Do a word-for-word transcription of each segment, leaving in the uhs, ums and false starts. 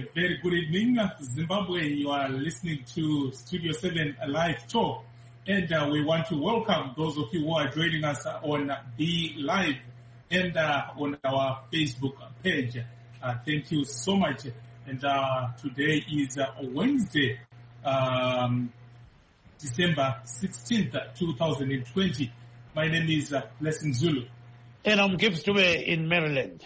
A very good evening, Zimbabwe. You are listening to Studio seven Live Talk. And uh, we want to welcome those of you who are joining us on Be Live and uh, on our Facebook page. Uh, thank you so much. And uh, today is uh, Wednesday, um, December sixteenth, twenty twenty. My name is uh, Blessing Zulu. And I'm Gibbs Dube in Maryland.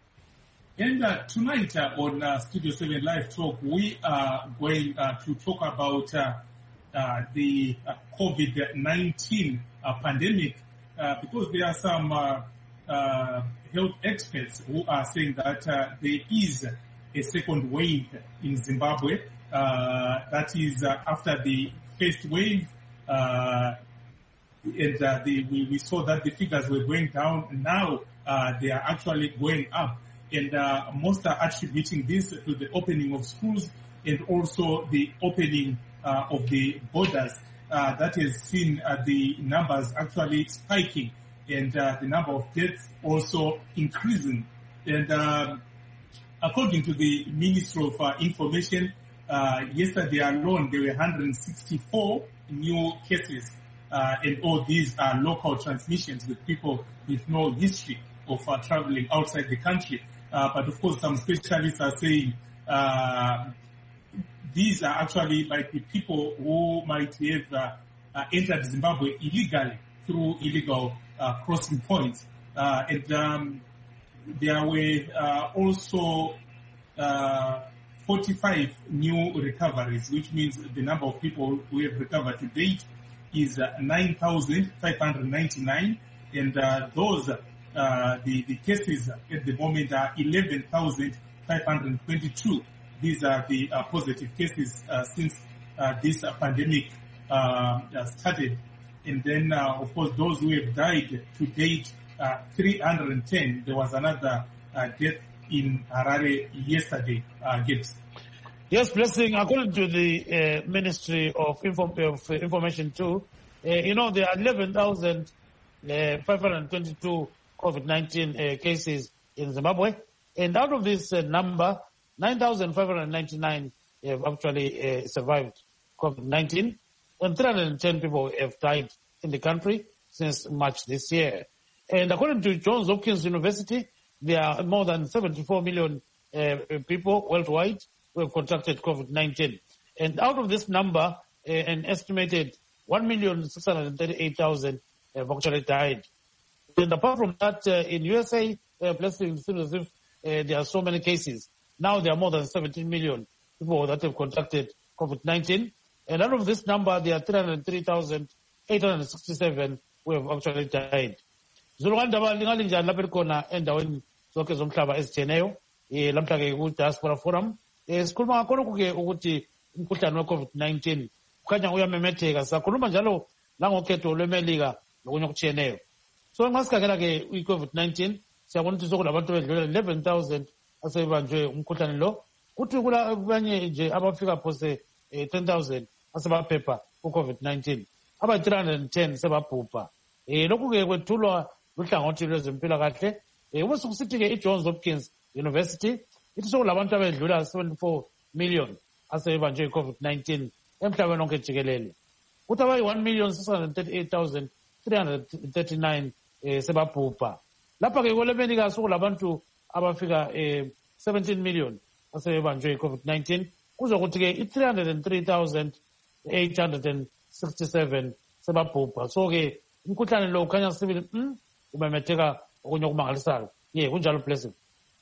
And uh, tonight uh, on uh, Studio seven Live Talk, we are going uh, to talk about uh, uh, the uh, COVID nineteen uh, pandemic uh, because there are some uh, uh, health experts who are saying that uh, there is a second wave in Zimbabwe. Uh, that is uh, after the first wave, uh, and uh, the, we, we saw that the figures were going down. Now uh, they are actually going up. And uh, most are attributing this to the opening of schools and also the opening uh, of the borders. Uh, that has seen uh, the numbers actually spiking and uh, the number of deaths also increasing. And uh, according to the Ministry of uh, Information, uh, yesterday alone there were one hundred sixty-four new cases. Uh, and all these are local transmissions with people with no history of uh, traveling outside the country. Uh, but of course, some specialists are saying uh, these are actually might be people who might have uh, uh, entered Zimbabwe illegally through illegal uh, crossing points. Uh, and um, there were uh, also uh, forty-five new recoveries, which means the number of people who have recovered to date is uh, nine thousand five hundred ninety-nine. And uh, those Uh, the, the cases at the moment are eleven thousand five hundred twenty-two. These are the uh, positive cases uh, since uh, this uh, pandemic uh, started. And then, uh, of course, those who have died to date, uh, three hundred ten. There was another uh, death in Harare yesterday, uh, Gibbs. Yes, Blessing, according to the uh, Ministry of, Info- of Information too, uh, you know, there are eleven thousand five hundred twenty-two COVID nineteen uh, cases in Zimbabwe. And out of this uh, number, nine thousand five hundred ninety-nine have actually uh, survived COVID nineteen, and three hundred ten people have died in the country since March this year. And according to Johns Hopkins University, there are more than seventy-four million uh, people worldwide who have contracted COVID nineteen. And out of this number, uh, an estimated one million six hundred thirty-eight thousand have actually died. And apart from that, uh, in U S A, uh, Blessing, it seems as if uh, there are so many cases. Now there are more than seventeen million people that have contracted COVID nineteen. And out of this number, there are three hundred three thousand eight hundred sixty-seven who have actually died. Zulukandaba lingalinjani lapha likhona endaweni zonke zomhlaba ezitshiyeneyo lamhla ke ku Diaspora Forum sikhuluma ngakho ke ukuthi umkhuhlane we COVID nineteen kukhanya uyamemetheka. Sakhuluma njalo langokhetho lweMelika lokunye okutshiyeneyo. So nxa sikhangela ke i-COVID nineteen siyabona ukuthi sokulabantu bedlula eleven thousand asebanjwe umkhuhlane lo, kuthi kulabanye nje abafika phose ten thousand asebaphepha ku-COVID nineteen, aba three hundred ten sebabhubha. Eh lokhu ke kwethulwa luhlangothi lwezempilakahle. Eh uma sokusithi ke i-Johns Hopkins University ithi sokulabantu abedlula seventy-four million asebanjwe i-COVID nineteen emhlabeni wonke jikelele. Kuthi abayi one million six hundred thirty-eight thousand three hundred thirty-nine eh sebabhubha. Lapha ke kweleMelika sokulabantu abafika eh seventeen million asebanjwe i-COVID nineteen, kuzokuthi ke i-three hundred three thousand eight hundred sixty-seven sebabhubha. So ke umkhuhlane lo ukhanya sibili mm umemetheka okunye okumangalisayo. Ye kunjalo Blessing.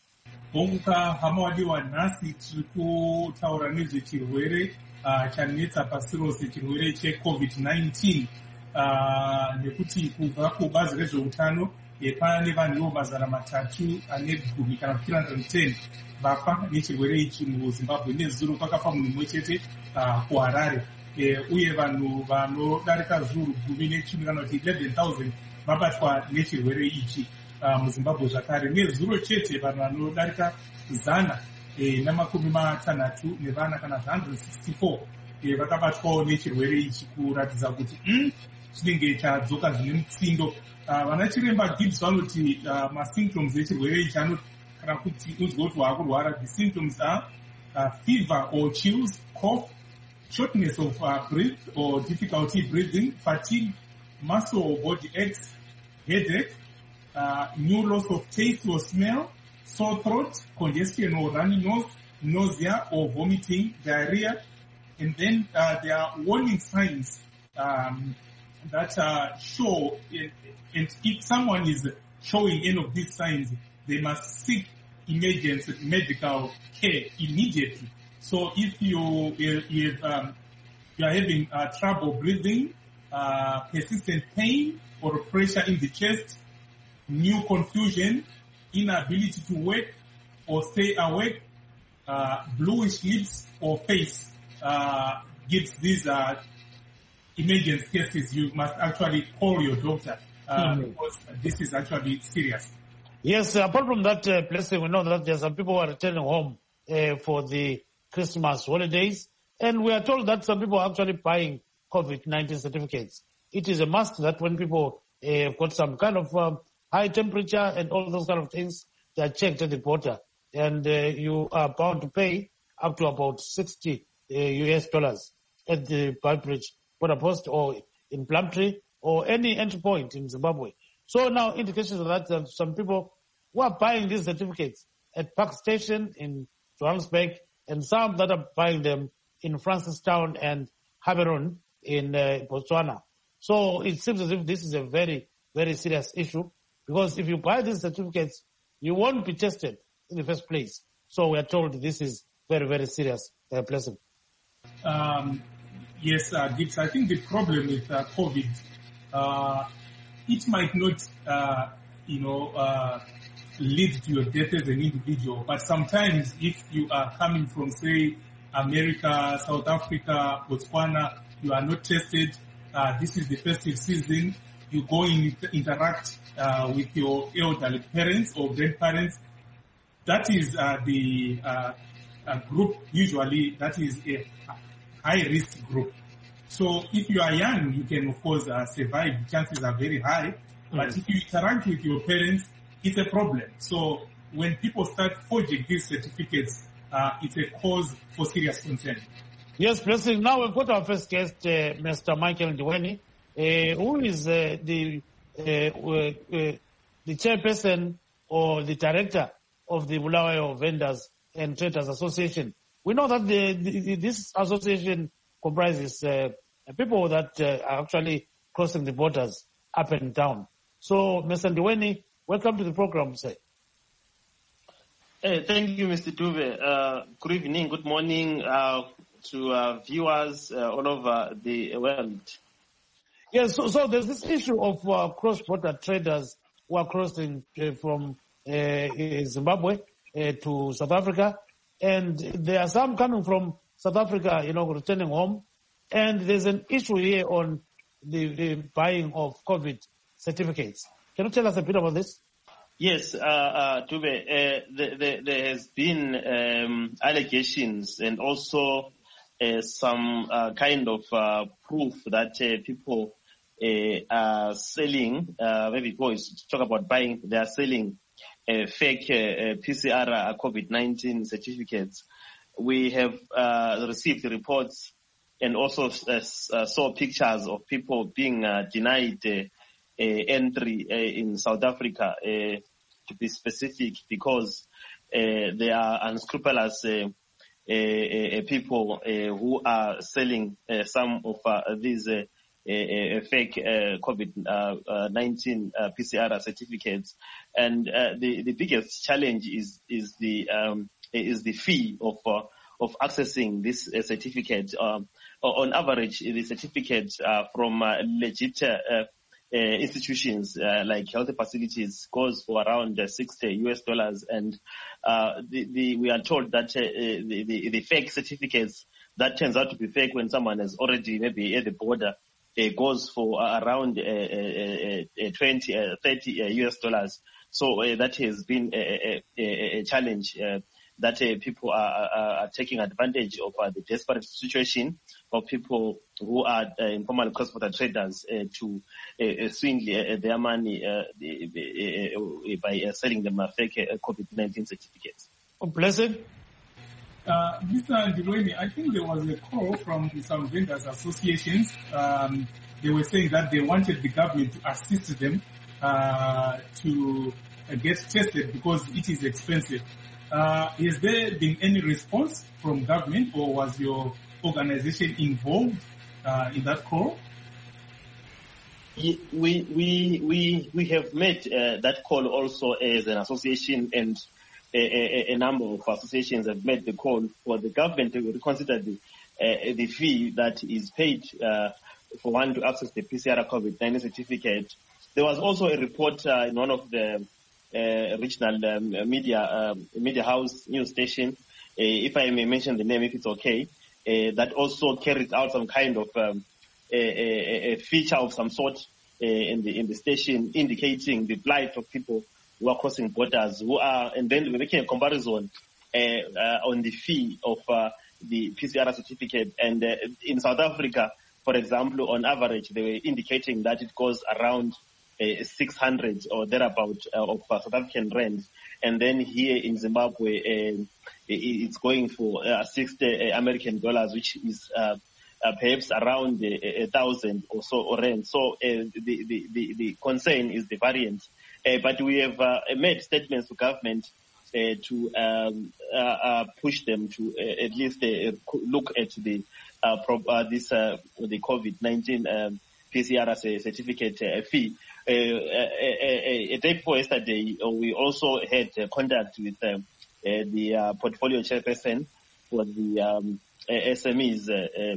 Bonka hamawadiwa nasi tiri kutaura nezvechirwere chanetsa pasi rose, chirwere cheCovid nineteen. Uh, nekuti kubva kubazi rezveutano pane vanhuwo mazana matatu ane gumi kana three hundred ten vafa nechirwere ichi muZimbabwe. Nezuro kwakafa munhu mumwe chete uh, kuHarare, uh, uye vanhu vanodarika zviuru gumi nechumi kana kuti eleven thousand vabatwa nechirwere ichi uh, muZimbabwe zvakare. Nezuro chete vanhu vanodarika zana eh, namakumi matanhatu nevana kana one hundred sixty-four eh, vakabatwawo nechirwere ichi, kuratidza kuti mm, chinenge chadzoka zvine mutsindo. Vana chiremba Gibbs vanoti masymptoms echirwere ichi kana kuti unzwa kuti waakurwara, the symptoms are uh, fever or chills, cough, shortness of uh, breath or difficulty breathing, fatigue, muscle or body aches, headache, uh, new loss of taste or smell, sore throat, congestion or runny nose, nausea or vomiting, diarrhea. And then uh, there are warning signs um, that uh, show, and if someone is showing any of these signs, they must seek emergency medical care immediately. So if you if um, you are having uh, trouble breathing, uh, persistent pain or pressure in the chest, new confusion, inability to wake or stay awake, uh, bluish lips or face, uh, gives these uh, emergency cases, you must actually call your doctor uh, mm-hmm. because this is actually serious. Yes, apart from that, uh, Blessing, we know that there are some people who are returning home uh, for the Christmas holidays, and we are told that some people are actually buying COVID nineteen certificates. It is a must that when people uh, have got some kind of um, high temperature and all those kind of things, they are checked at the border, and uh, you are bound to pay up to about sixty uh, U S dollars at the Beitbridge border post or in Plumtree or any entry point in Zimbabwe. So now indications of that uh, some people who are buying these certificates at Park Station in Johannesburg and some that are buying them in Francistown and Gaborone in uh, Botswana. So it seems as if this is a very, very serious issue because if you buy these certificates, you won't be tested in the first place. So we are told this is very, very serious, uh, Blessing. Um, yes, uh, Gibbs, I think the problem with uh, COVID, uh, it might not, uh, you know, uh, lead to your death as an individual, but sometimes if you are coming from, say, America, South Africa, Botswana, you are not tested, uh, this is the festive season, you go and interact uh, with your elderly parents or grandparents, that is uh, the uh, a group, usually that is a high-risk group. So if you are young, you can, of course, uh, survive. The chances are very high. But mm. if you interact with your parents, it's a problem. So when people start forging these certificates, uh, it's a cause for serious concern. Yes, Blessing. Now we've got our first guest, uh, Mister Michael Ndiweni, uh, who is uh, the uh, uh, the chairperson or the director of the Bulawayo Vendors and Traders Association. We know that the, the, this association comprises uh, people that uh, are actually crossing the borders up and down. So, Mister Ndiweni, welcome to the program, sir. Hey, thank you, Mister Dube. Uh, good evening, good morning uh, to uh, viewers uh, all over the world. Yes, so, so there's this issue of uh, cross-border traders who are crossing uh, from uh, Zimbabwe uh, to South Africa. And there are some coming from South Africa, you know, returning home. And there's an issue here on the, the buying of COVID certificates. Can you tell us a bit about this? Yes, uh, uh, Dube, uh, the, the, there has been um, allegations and also uh, some uh, kind of uh, proof that uh, people uh, are selling, uh, maybe boys talk about buying, they are selling uh, fake uh, P C R uh, COVID nineteen certificates. We have uh, received reports and also uh, saw pictures of people being uh, denied uh, uh, entry uh, in South Africa, uh, to be specific, because uh, they are unscrupulous uh, uh, uh, people uh, who are selling uh, some of uh, these uh, uh, fake uh, COVID nineteen uh, uh, P C R certificates. And uh, the, the biggest challenge is is the um, is the fee of uh, of accessing this uh, certificate. Um, on average, the certificate uh, from uh, legit uh, uh, institutions uh, like health facilities goes for around uh, sixty U S dollars, and uh, the, the, we are told that uh, the, the, the fake certificates that turns out to be fake when someone is already maybe at the border uh, goes for uh, around uh, uh, uh, twenty, uh, thirty uh, U S dollars. So uh, that has been a, a, a challenge. Uh, that uh, people are, are, are taking advantage of uh, the desperate situation of people who are uh, informal cross-border traders uh, to uh, swindle uh, their money uh, uh, by uh, selling them uh, fake uh, COVID nineteen certificates. Oh, Blessing? Uh, Mister Ndilweni, I think there was a call from some vendors associations. Um, they were saying that they wanted the government to assist them uh, to uh, get tested because it is expensive. Uh, has there been any response from government, or was your organization involved uh, in that call? We we we we have made uh, that call also as an association, and a, a, a number of associations have made the call for the government to reconsider the uh, the fee that is paid uh, for one to access the P C R COVID nineteen certificate. There was also a report uh, in one of the uh, regional um, media uh, media house news station, uh, if I may mention the name, if it's okay, uh, that also carried out some kind of um, A, a, a feature of some sort uh, in the in the station, indicating the plight of people who are crossing borders, who are, and then we're making a comparison uh, uh, on the fee of uh, the P C R certificate. And uh, in South Africa, for example, on average, they were indicating that it costs around uh, six hundred or thereabout uh, of uh, South African rand. And then here in Zimbabwe, uh, it's going for uh, sixty American dollars, which is uh, Uh, perhaps around a, a thousand or so or rand. So uh, the, the, the, the concern is the variance. Uh, but we have uh, made statements to government uh, to um, uh, uh, push them to uh, at least uh, look at the uh, pro- uh, this uh, the COVID nineteen um, P C R certificate uh, fee. Uh, a, a, a day before yesterday, uh, we also had uh, contact with uh, uh, the uh, portfolio chairperson for the um, S M Es. Uh, uh,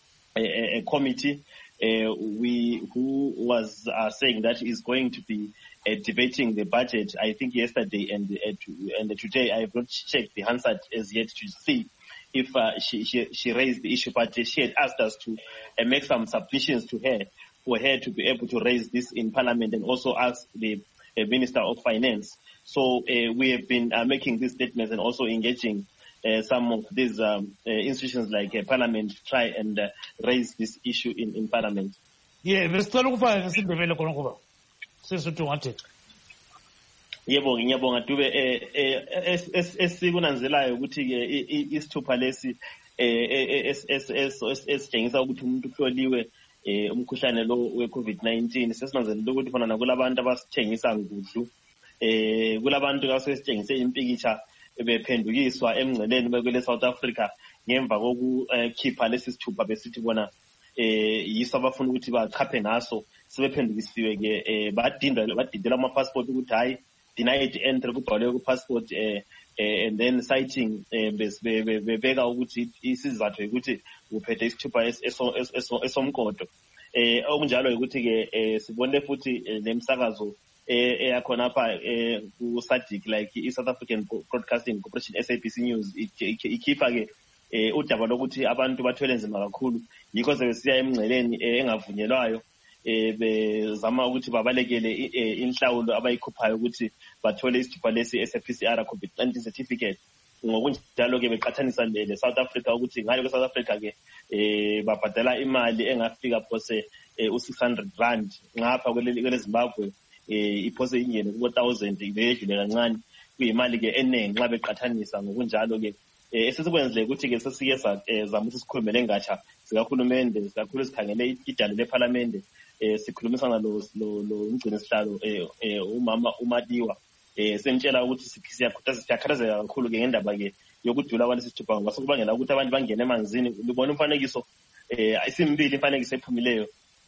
A, a committee uh, we who was uh, saying that is going to be uh, debating the budget, I think yesterday and uh, to, and today. I have not checked the Hansard as yet to see if uh, she, she she raised the issue, but she had asked us to uh, make some submissions to her for her to be able to raise this in Parliament, and also ask the uh, Minister of Finance. So uh, we have been uh, making these statements and also engaging Uh, some of these um, uh, institutions like uh, Parliament try and uh, raise this issue in, in Parliament. Yeah, besicela ukufaka ngesindebele khona kuba sesithi wanted. Yebo ngiyabonga Dube eh esikunanzelayo ukuthi ke isithupha lesi eh esitshengisa ukuthi umuntu uhloliwe eh umkhuhlane lo we COVID nineteen. Sesinanzelela ukuthi khona nakulabantu abasithengisa ngudlu eh kulabantu abasesitshengise impikitsha bephendukiswa emngceleni bekwele South Africa ngemva kokukhipha lesi sithupha besithi bona eh yiso abafuna ukuthi bachaphe ngaso sebephendukisiwe ke badindwa badindela ama passport ukuthi hayi denied entry kubhalwe ku passport eh and then citing bebeka ukuthi isizathu ukuthi uphethe isithupha esomkodo eh okunjalo ukuthi ke sibone futhi nemsakazo eyakhona apha ku SADC like i South African Broadcasting Corporation S A B C News ikhipha ke udaba lokuthi abantu bathwele nzima kakhulu yikho sebesiya emngceleni engavunyelwayo eh bezama ukuthi babalekele inhlawulo abayikhuphayo ukuthi bathole isithupha lesi S P C R COVID nineteen certificate. Ngokunjalo ke beqhathanisa le South Africa ukuthi ngale South Africa ke eh babhadala imali engafika phose u six hundred rand ngapha kwele Zimbabwe eh iphose ingene ku four thousand ibedlule kancane kuyimali ke eningi nxa beqhathanisa. Ngokunjalo ke esesikwenzile ukuthi ke sesike zama ukuthi sikhulume lengatsha zikahulumende kakhulu sikhangele idalo leParliament eh sikhulumisana lo lo umgcini sihlalo eh umama uMadiwa eh semtshela ukuthi siyakhuthaza siyakhathazeka kakhulu ke ngendaba ke yokudula kwalesi sithupha ngase kubangela ukuthi abantu bangene emanzini. Libona umfanekiso eh isimbili imfanekiso ephumileyo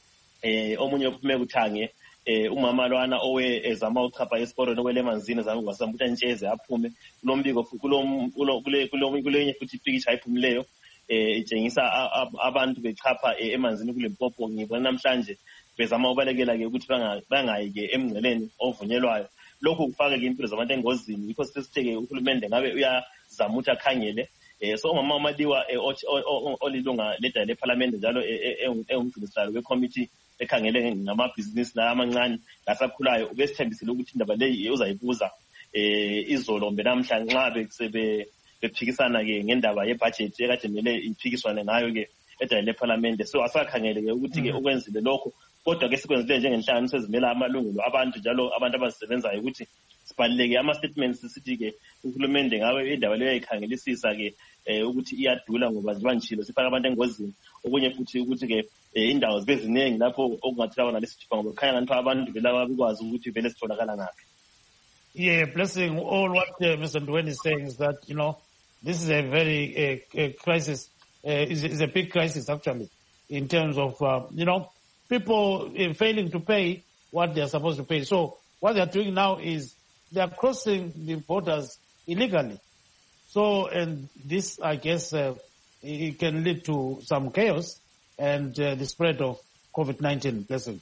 eh omunye uphume kuthange eh umama lwana owe ezama uchapha esporweni okwele emanzini zami ngwasambuta ntsheze aphume kulombiko kule kule kulenye futhi ipikisha ayiphumileyo eh itshengisa abantu bechapha emanzini kule Limpopo. Ngibona namhlanje bezama ubalekela ke ukuthi bangayike emngceleni ovunyelwayo. Lokho kufaka ke impilo zabantu engozini. Yikho sesitheke uhulumende ngabe uyazama ukuthi akhangele eh so umama uMadiwa olilunga ledala leParliament njalo engumgcinisihlalo we-committee ekhangele ngamabhizinisi la amancane lasakhulayo ubesithembisile ukuthi indaba leyi uzayibuza eh izolombe namhla nxa besebe bephikisana ke ngendaba yebudget ekade mele iphikiswane ngayo ke edala leParliament. So asakhangele ke ukuthi ke ukwenzile lokho, kodwa ke sikwenzile njengenhlanganiso ezimela amalungelo abantu njalo abantu abazisebenzayo ukuthi sibaluleke ama-statements sithi-ke uhulumende ngabe indaba leyo yayikhangelisisa-ke um ukuthi iyadula ngoba ziba njilo sifake abantu engozini. Okunye futhi ukuthi-ke indawo zibe ziningi lapho okungathilawa nalesi sithupha ngoba kukhanya ngani abantu vele bekwazi ukuthi vele sitholakala ngaphi. Yeah, Blessing, all what uh, Mister Ndweni is saying is that, you know, this is a very uh, uh, crisis, uh, is, is a big crisis actually, in terms of, uh, you know, people uh, failing to pay what they are supposed to pay. So what they are doing now is they are crossing the borders illegally. So, and this, I guess, uh, it can lead to some chaos and uh, the spread of COVID nineteen. Blessing.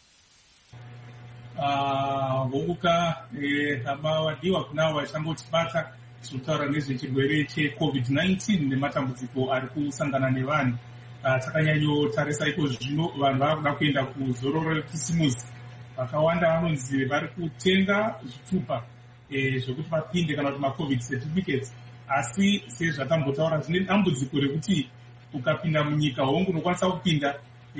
Ngokuka abawadiwa kunawo vachangotibata kutaura nezvechirwere checovid nineteen nematambudziko ari kusangana nevanhu. Takanyanyotarisa iko zvino vanhu vakuda kuenda kuzororo rekisimusi. Vakawanda vanonzi vari kutenga zvitupa zvokuti vapinde kana kuti macovid certificates. Asi sezvatambotaura zvine dambudziko rekuti ukapinda munyika hongu unokwanisa kupinda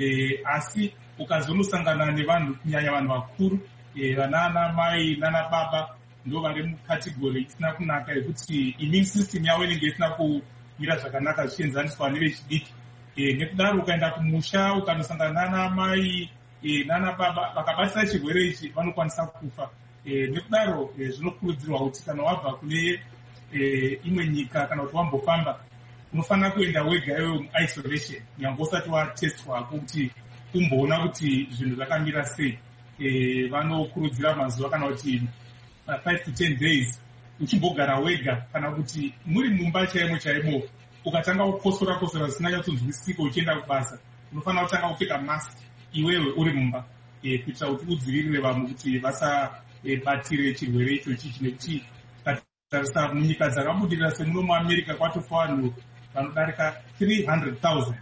asi ukazonosangana nevanhu kunyanya vanhu vakuru vanana mai nana baba ndo vari mukategori isina kunaka yekuti immune system yavo inenge isina kumira zvakanaka zvichienzaniswa nevechidiki. Nekudaro ukaenda kumusha ukanosangana nana mai nana baba vakabatira chirwere ichi vanokwanisa kufa. Nekudaro zvinokurudzirwa kuti kana wabva kune imwe nyika kana kuti wambofamba unofanira kuenda wega iwe muisolation nyange usati watestwa kuti kumboona kuti zvinhu zvakamira sei. Vanokurudzira mazuva kana kuti five to ten days uchimbogara wega kana kuti muri mumba chaimo chaimo ukatanga kukosora kosora zvisina chatonzwisika uchienda kubasa unofanira kutanga kupfeka mask iwewe uri mumba kuitira kuti udzivirire vamwe kuti vasabatire chirwere ichochi. Nekuti tarisa munyika dzakabudirira semuno muamerica kwatofa vanhu vanodarika three hundred thousand.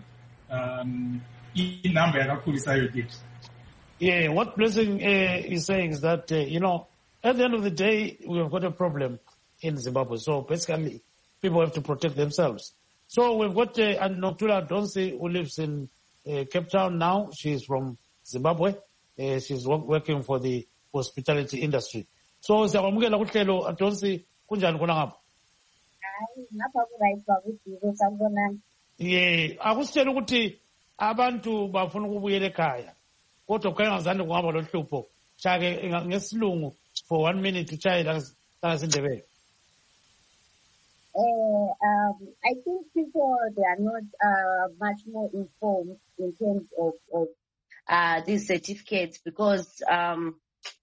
Um, inhamba yakakurisa iyo gate. Yeah, what Blessing uh, is saying is that, uh, you know, at the end of the day, we have got a problem in Zimbabwe. So basically, people have to protect themselves. So we've got uh, Noktula Donsi, who lives in uh, Cape Town now. She's from Zimbabwe. Uh, she's working for the hospitality industry. So, siyamukela kuhlelo Donsi, kunjani khona ngapha? Hayi, ngapha kurayitwa kuDiko sanibonani. Yeah, akusitshela ukuthi abantu bafuna ukubuyela ekhaya. Kodwa kungazange kuhamba lo hlupho. Shake ngesilungu for one minute to try la sindebele. Uh, um, I think people, they are not uh, much more informed in terms of, of uh, these certificates because um,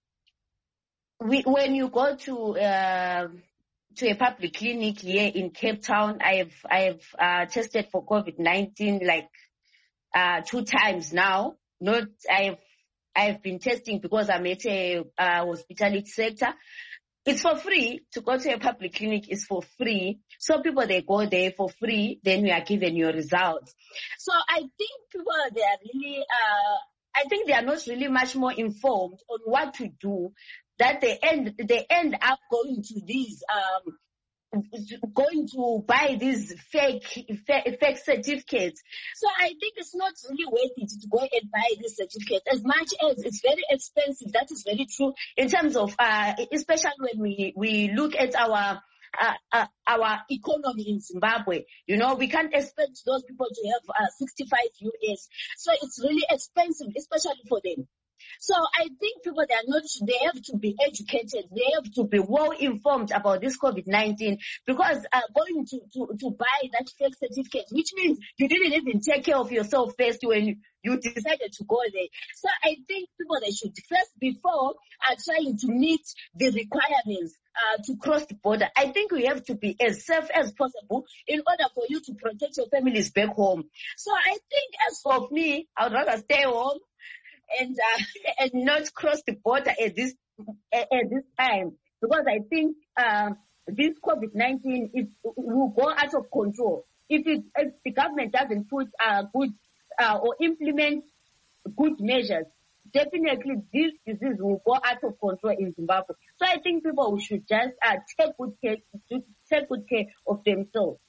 we, when you go to uh, to a public clinic here in Cape Town, I have I have uh, tested for COVID nineteen like uh, two times now. Not I have I have been testing because I'm at a uh, hospitality sector. It's for free. To go to a public clinic is for free. So people, they go there for free, then we are given your results. So I think people, they are really, uh, I think they are not really much more informed on what to do, that they end, they end up going to these, um, going to buy these fake, fake, fake certificates. So I think it's not really worth it to go and buy this certificate as much as it's very expensive. That is very true in terms of, uh, especially when we, we look at our, uh, uh, our economy in Zimbabwe. You know, we can't expect those people to have uh, sixty-five U S. So it's really expensive, especially for them. So I think people, they are not, they have to be educated. They have to be well informed about this COVID nineteen because uh, going to, to, to buy that fake certificate, which means you didn't even take care of yourself first when you, you decided to go there. So I think people, they should first, before uh, trying to meet the requirements uh, to cross the border, I think we have to be as safe as possible in order for you to protect your families back home. So I think as for me, I would rather stay home and uh, and not cross the border at this at, at this time because I think uh, this COVID nineteen is will go out of control if it if the government doesn't put uh, good uh, or implement good measures. Definitely, this disease will go out of control in Zimbabwe. So I think people should just uh, take good care take good care of themselves.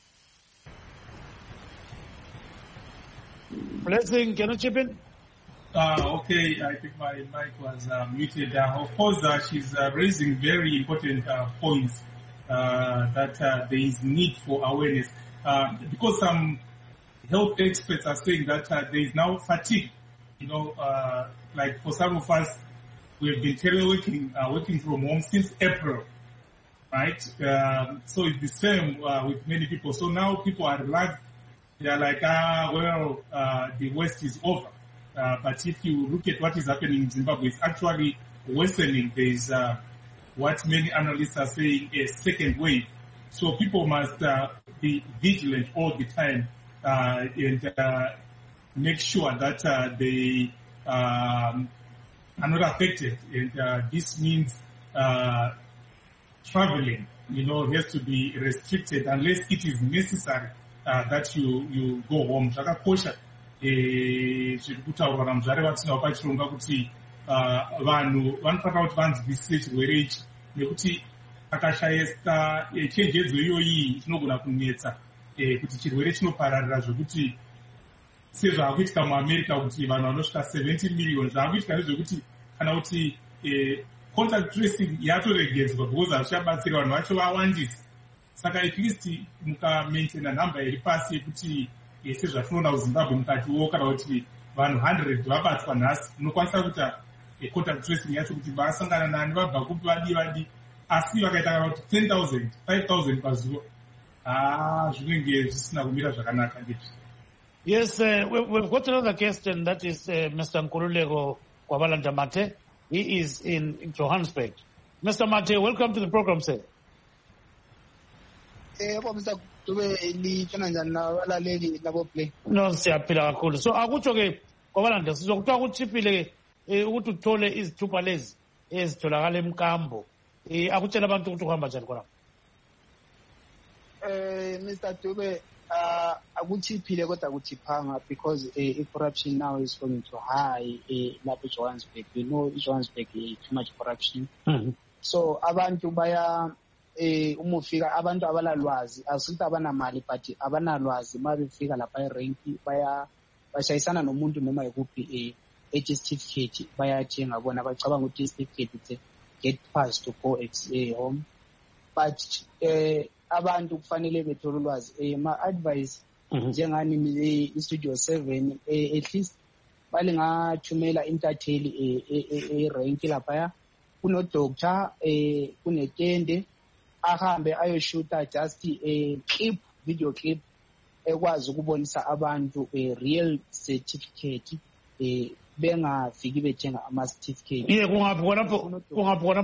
Blessing, can you chip in? Uh, okay, I think my mic was uh, muted. Uh, of course, uh, she's uh, raising very important uh, points uh, that uh, there is need for awareness. Uh, because some health experts are saying that uh, there is now fatigue. You know, uh, like for some of us, we have been teleworking, uh, working from home since April, right? Um, so it's the same uh, with many people. So now people are relaxed. They are like, ah, well, uh, the worst is over. Uh, but if you look at what is happening in Zimbabwe, it's actually worsening. There is uh, what many analysts are saying a second wave. So people must uh, be vigilant all the time uh, and uh, make sure that uh, they um, are not affected. And uh, this means uh, traveling, you know, has to be restricted unless it is necessary uh, that you, you go home. Zvakakosha zviri kutaurwa namuzvare vatinawo pachirongwa kuti vanhu vanofanira kuti vanzwisise chirwere ichi nekuti akashayesa chenjedzo iyoyi chinogona kunetsa kuti chirwere chinopararira zvokuti sezvaakuitika muamerica kuti vanhu vanosvika seventy million zvaakuitika nezvekuti kana kuti contact tracing yatoregedzwa because hazvichabatsira vanhu vacho vawandisa. Saka at least mukamaintaina nhamba iri pasi yekuti sezvatinoona kuzimbabwe mukatiwo kana kuti vanhu one hundred vabatswa nhasi, munokwanisa kuita contact tracing yacho kuti vasangana nani vabva kupi vadi vadi, asi vakaita kana kuti ten thousand five thousand pazuva, ah zvinenge zvisina kumira zvakanaka ndizvo. Yes, uh, we, we've got another guest, and that is uh, Mister Nkululeko Kwabalanda Mate. He is in, in Johannesburg. Mister Mate, welcome to the program, sir. No, siyaphila kakhulu. So akutsho ke Kwabalanda sizokuthiwa kuchiphile ukuthi uthole izithupha lezi ezitholakala emkambo. Eh akutshela abantu ukuthi uhamba njani khona. Eh Mister Dube, uh akuchiphile kodwa akuchiphanga because uh, corruption now is going to high uh, lapho Johannesburg. You know Johannesburg uh, too much corruption. Mm-hmm. So abantu baya eh uma ufika abantu abalalwazi asuthi abanamali but abanalwazi mabefika lapha erank baya bashayisana nomuntu noma ekuphi eh a certificate bayathenga bona bacabanga ukuthi certificate it's get pass to go at eh, home, but eh abantu kufanele bethole ulwazi eh ma advice njengani i studio seven eh, at least balingathumela intatheli eh erank lapha kuno doctor eh kunetende ahambe ayoshuta just a clip, video clip ekwazi ukubonisa abantu a real certificate eh bengafiki bethenga ama certificate. Yeah, kungaphi khona kungaphi khona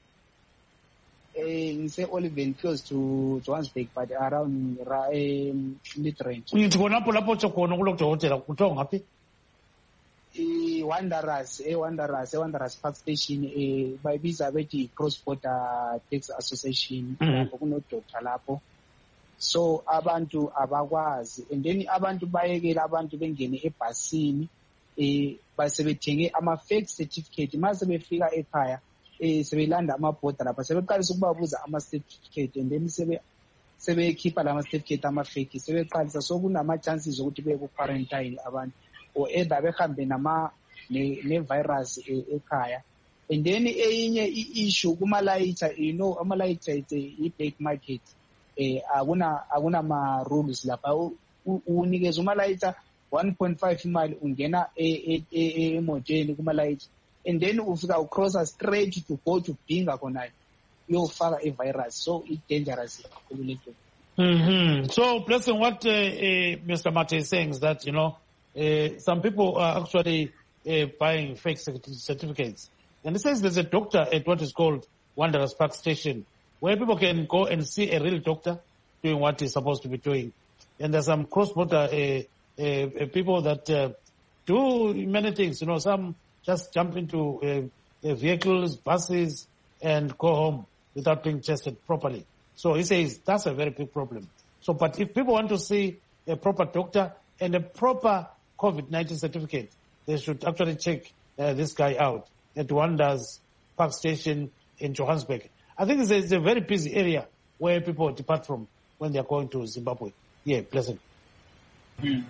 eh ngise Oliven close to Johannesburg but around um, mid-range. Ngithi khonapho lapho khona kulokudokotela kuthiwa ngaphi? Eh Wanderers eh Wanderers eh Wanderers Park Station eh bayibiza bethi Cross Border Taxi Association lapho kuno doctor lapho. So abantu abakwazi and then abantu bayekela abantu bengene ebhasini eh basebethenge ama fake certificate mase befika ekhaya eh sebelanda ama border lapha sebeqalisa ukubabuza ama certificate and then sebe sebekhipha lama certificate ama fake sebeqalisa so kunama chances ukuthi beku quarantine abantu or either behambe nama ne virus ekhaya. And then eyinye i-issue kuma-lighter, you know ama-lighter it's a black market eh akuna akuna ma rules lapha unikeza uma-lighter one point five imali ungena emotweni kuma-lighter and then ufika ucrossa straight to go to Binga khona uyofaka i-virus, so it's dangerous kakhulu lento. Mhm. So Blessing, what uh, uh, Mister Mate is saying is that, you know, Uh, some people are actually uh, buying fake certificates. And it says there's a doctor at what is called Wanderers Park Station, where people can go and see a real doctor doing what he's supposed to be doing. And there's some cross-border uh, uh, uh, people that uh, do many things. You know, some just jump into uh, uh, vehicles, buses, and go home without being tested properly. So he says that's a very big problem. So, but if people want to see a proper doctor and a proper COVID nineteen certificate, they should actually check uh, this guy out at Wanderers Park Station in Johannesburg. I think it's a, it's a very busy area where people depart from when they are going to Zimbabwe. Yeah, pleasant. Mm.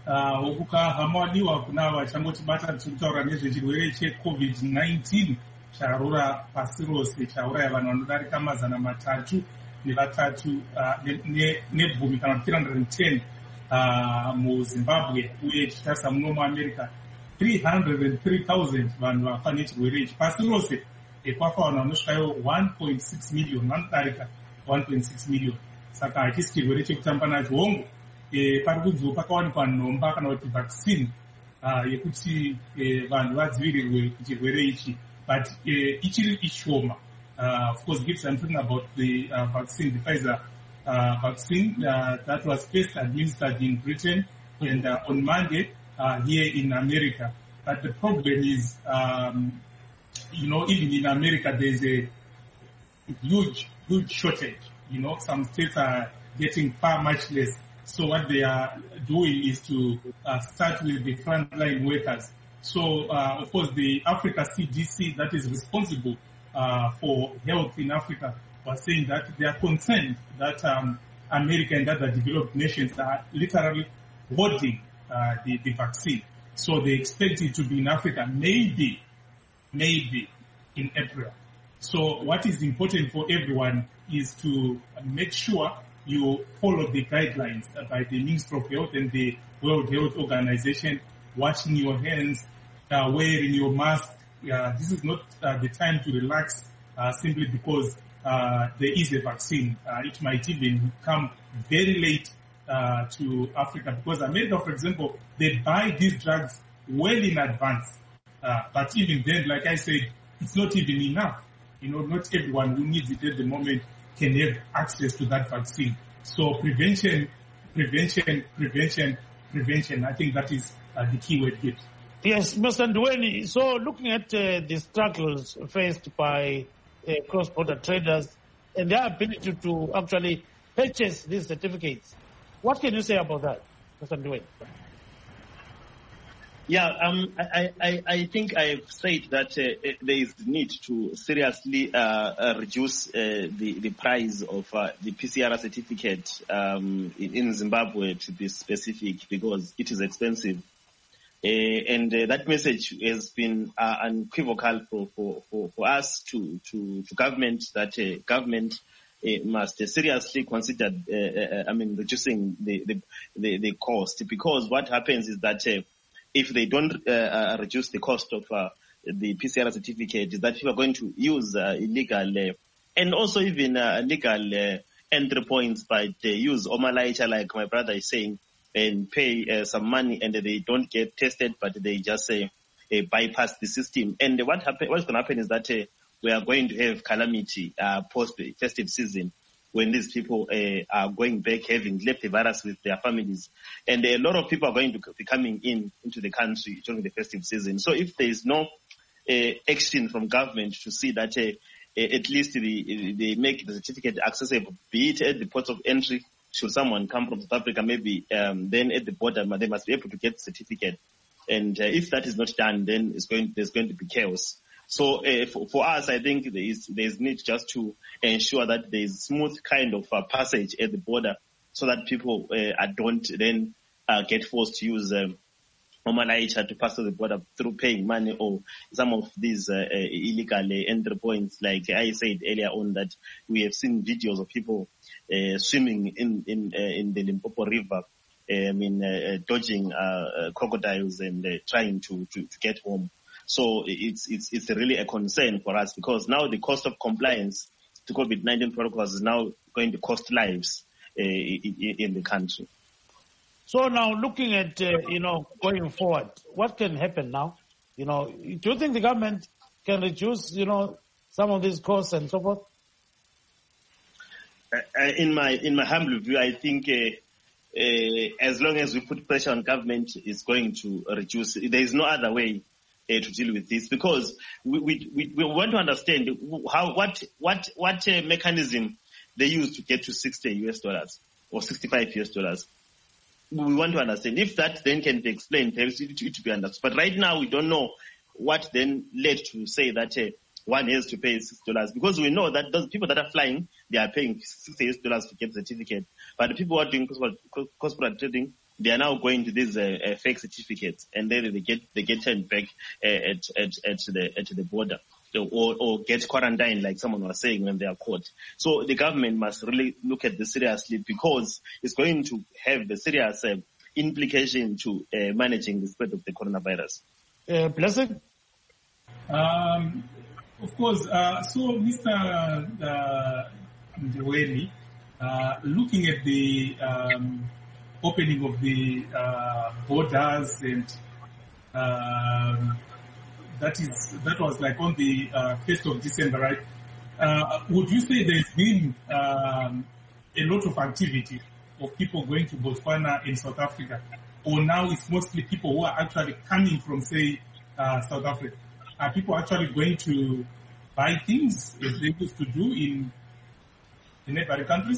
wokukahamwadiwa kuna vachangotibata tiri kutaura nezvechirwere checovid nineteen charura pasi rose chauraya vanhu vanodarika mazana matatu nevatatu nebhumi kana three hundred ten muzimbabwe uye tichitarisa muno muamerica three hundred three thousand vanhu vafa nechirwere ichi pasi rose kwafa vanhu vanosvikayo one point six million vanodarika one point six million saka hachisi chirwere chekutamba nacho hongu pari kunziwo pakawanikwa nhomba kana kuti vaccine yekuti vanhu vadzivirirwe chirwere ichi but ichiri ishoma. Of course, gifts I'm talking about the uh, vaccine, the Pfizer uh, vaccine uh, that was first administered in Britain and uh, on Monday uh, here in America. But the problem is, um, you know, even in America, there's a huge, huge shortage. You know, some states are getting far much less. So what they are doing is to uh, start with the frontline workers. So, uh, of course, the Africa C D C that is responsible Uh, for health in Africa was saying that they are concerned that um, America and other developed nations are literally hoarding uh, the, the vaccine. So they expect it to be in Africa maybe, maybe in April. So what is important for everyone is to make sure you follow the guidelines by the Ministry of Health and the World Health Organization, washing your hands, uh, wearing your mask. Uh, this is not uh, the time to relax uh, simply because uh, there is a vaccine. Uh, it might even come very late uh, to Africa because America, for example, they buy these drugs well in advance. Uh, but even then, like I said, it's not even enough. You know, not everyone who needs it at the moment can have access to that vaccine. So prevention, prevention, prevention, prevention. I think that is uh, the key word here. Yes, Mister Ndweni, so looking at uh, the struggles faced by uh, cross-border traders and their ability to actually purchase these certificates, what can you say about that, Mister Ndweni? Yeah, um, I, I, I think I've said that uh, there is need to seriously uh, uh, reduce uh, the, the price of uh, the P C R certificate um, in, in Zimbabwe, to be specific, because it is expensive. Uh, and uh, that message has been uh, unequivocal for, for, for, for us to, to, to government, that uh, government uh, must uh, seriously consider, uh, uh, I mean, reducing the, the, the, the cost, because what happens is that uh, if they don't uh, uh, reduce the cost of uh, the P C R certificate, is that people are going to use uh, illegal uh, and also even uh, legal uh, entry points, but they use Omalaicha, like my brother is saying, and pay uh, some money, and they don't get tested, but they just uh, uh, bypass the system. And what happen, what's going to happen is that uh, we are going to have calamity uh, post-festive season, when these people uh, are going back having left the virus with their families. And a lot of people are going to be coming in into the country during the festive season. So if there is no uh, action from government to see that uh, at least they, they make the certificate accessible, be it at the ports of entry, should someone come from South Africa, maybe um, then at the border, they must be able to get the certificate. And uh, if that is not done, then it's going, there's going to be chaos. So uh, for, for us, I think there is there's need just to ensure that there is smooth kind of uh, passage at the border, so that people uh, don't then uh, get forced to use um, Omalaicha to pass through the border through paying money, or some of these uh, uh, illegal uh, entry points. Like I said earlier on, that we have seen videos of people uh, swimming in in uh, in the Limpopo River, I mean uh, dodging uh, uh, crocodiles and uh, trying to, to to get home. So it's it's it's really a concern for us, because now the cost of compliance to COVID nineteen protocols is now going to cost lives uh, in, in the country. So now looking at, uh, you know, going forward, what can happen now? You know, do you think the government can reduce, you know, some of these costs and so forth? Uh, in my in my humble view, I think uh, uh, as long as we put pressure on government, it's going to reduce. There is no other way uh, to deal with this, because we, we we we want to understand how what what what uh, mechanism they use to get to sixty U S dollars or sixty-five U S dollars. We want to understand if that then can be explained. There is it to be understood. But right now we don't know what then led to say that uh, one has to pay six dollars, because we know that those people that are flying, they are paying sixty U S dollars to get the certificate. But the people who are doing cross-border trading, they are now going to these uh, uh, fake certificates, and then they get they get turned back uh, at at at the at the border, or or get quarantined, like someone was saying, when they are caught. So the government must really look at this seriously, because it's going to have a serious uh, implication to uh, managing the spread of the coronavirus. Uh, Blessing? Um, of course. Uh, so, Mister Uh, Ndweni, uh, looking at the um, opening of the uh, borders, and um, that is that was like on the uh, first of December, right? Uh, would you say there's been um, a lot of activity of people going to Botswana in South Africa, or now it's mostly people who are actually coming from, say, uh, South Africa? Are people actually going to buy things as they used to do in the neighboring countries?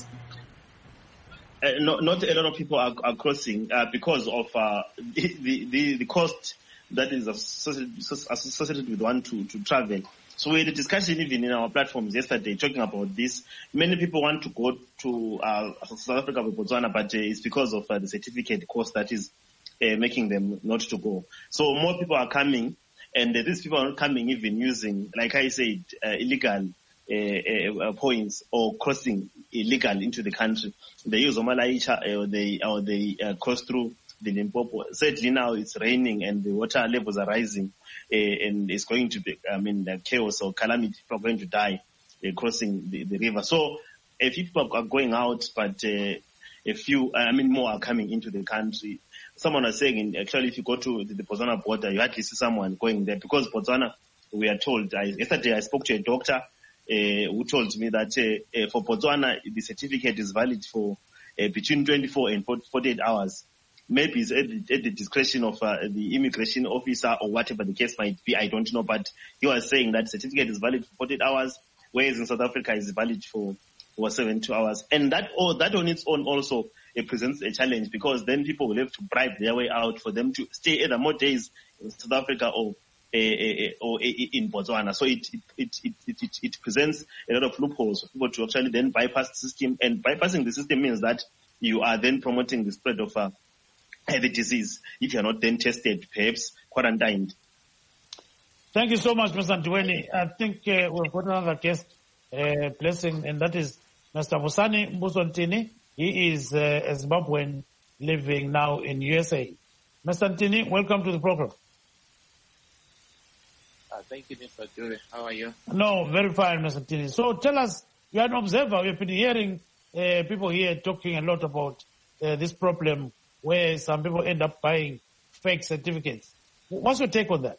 Uh, not, not a lot of people are, are crossing uh, because of uh, the, the the cost that is associated, associated with one to, to travel. So we had a discussion even in our platforms yesterday talking about this. Many people want to go to uh, South Africa or Botswana, but uh, it's because of uh, the certificate cost that is uh, making them not to go. So more people are coming, and uh, these people are not coming even using, like I said, uh, illegal uh, uh, points or crossing illegal into the country. They use Omalaicha or they, or they uh, cross through the Limpopo. Sadly now it's raining and the water levels are rising, uh, and it's going to be, I mean, the chaos or calamity. People are going to die uh, crossing the, the river. So a few people are going out, but uh, a few, I mean, more are coming into the country. Someone was saying, actually, if you go to the, the Botswana border, you hardly see someone going there, because Botswana, we are told, I, yesterday I spoke to a doctor Uh, who told me that uh, uh, for Botswana, the certificate is valid for uh, between twenty-four and forty-eight hours. Maybe it's at the, at the discretion of uh, the immigration officer or whatever the case might be. I don't know, but he was saying that certificate is valid for forty-eight hours, whereas in South Africa it's valid for, for seventy-two hours. And that, oh, that on its own also it presents a challenge, because then people will have to bribe their way out for them to stay either more days in South Africa or Uh, uh, or uh, in Botswana. So it it, it it it it presents a lot of loopholes for people to actually then bypass the system, and bypassing the system means that you are then promoting the spread of uh, the disease if you are not then tested, perhaps quarantined. Thank you so much, Mister Ndweni. I think uh, we've got another guest, uh, Blessing, and that is Mister Vusani Mbusontini. He is uh, a Zimbabwean living now in U S A. Mister Ntini, welcome to the program. Uh, thank you, Mister Dure. How are you? No, very fine, Mister Ntini. So tell us, you are an observer. We've been hearing uh, people here talking a lot about uh, this problem where some people end up buying fake certificates. What's your take on that?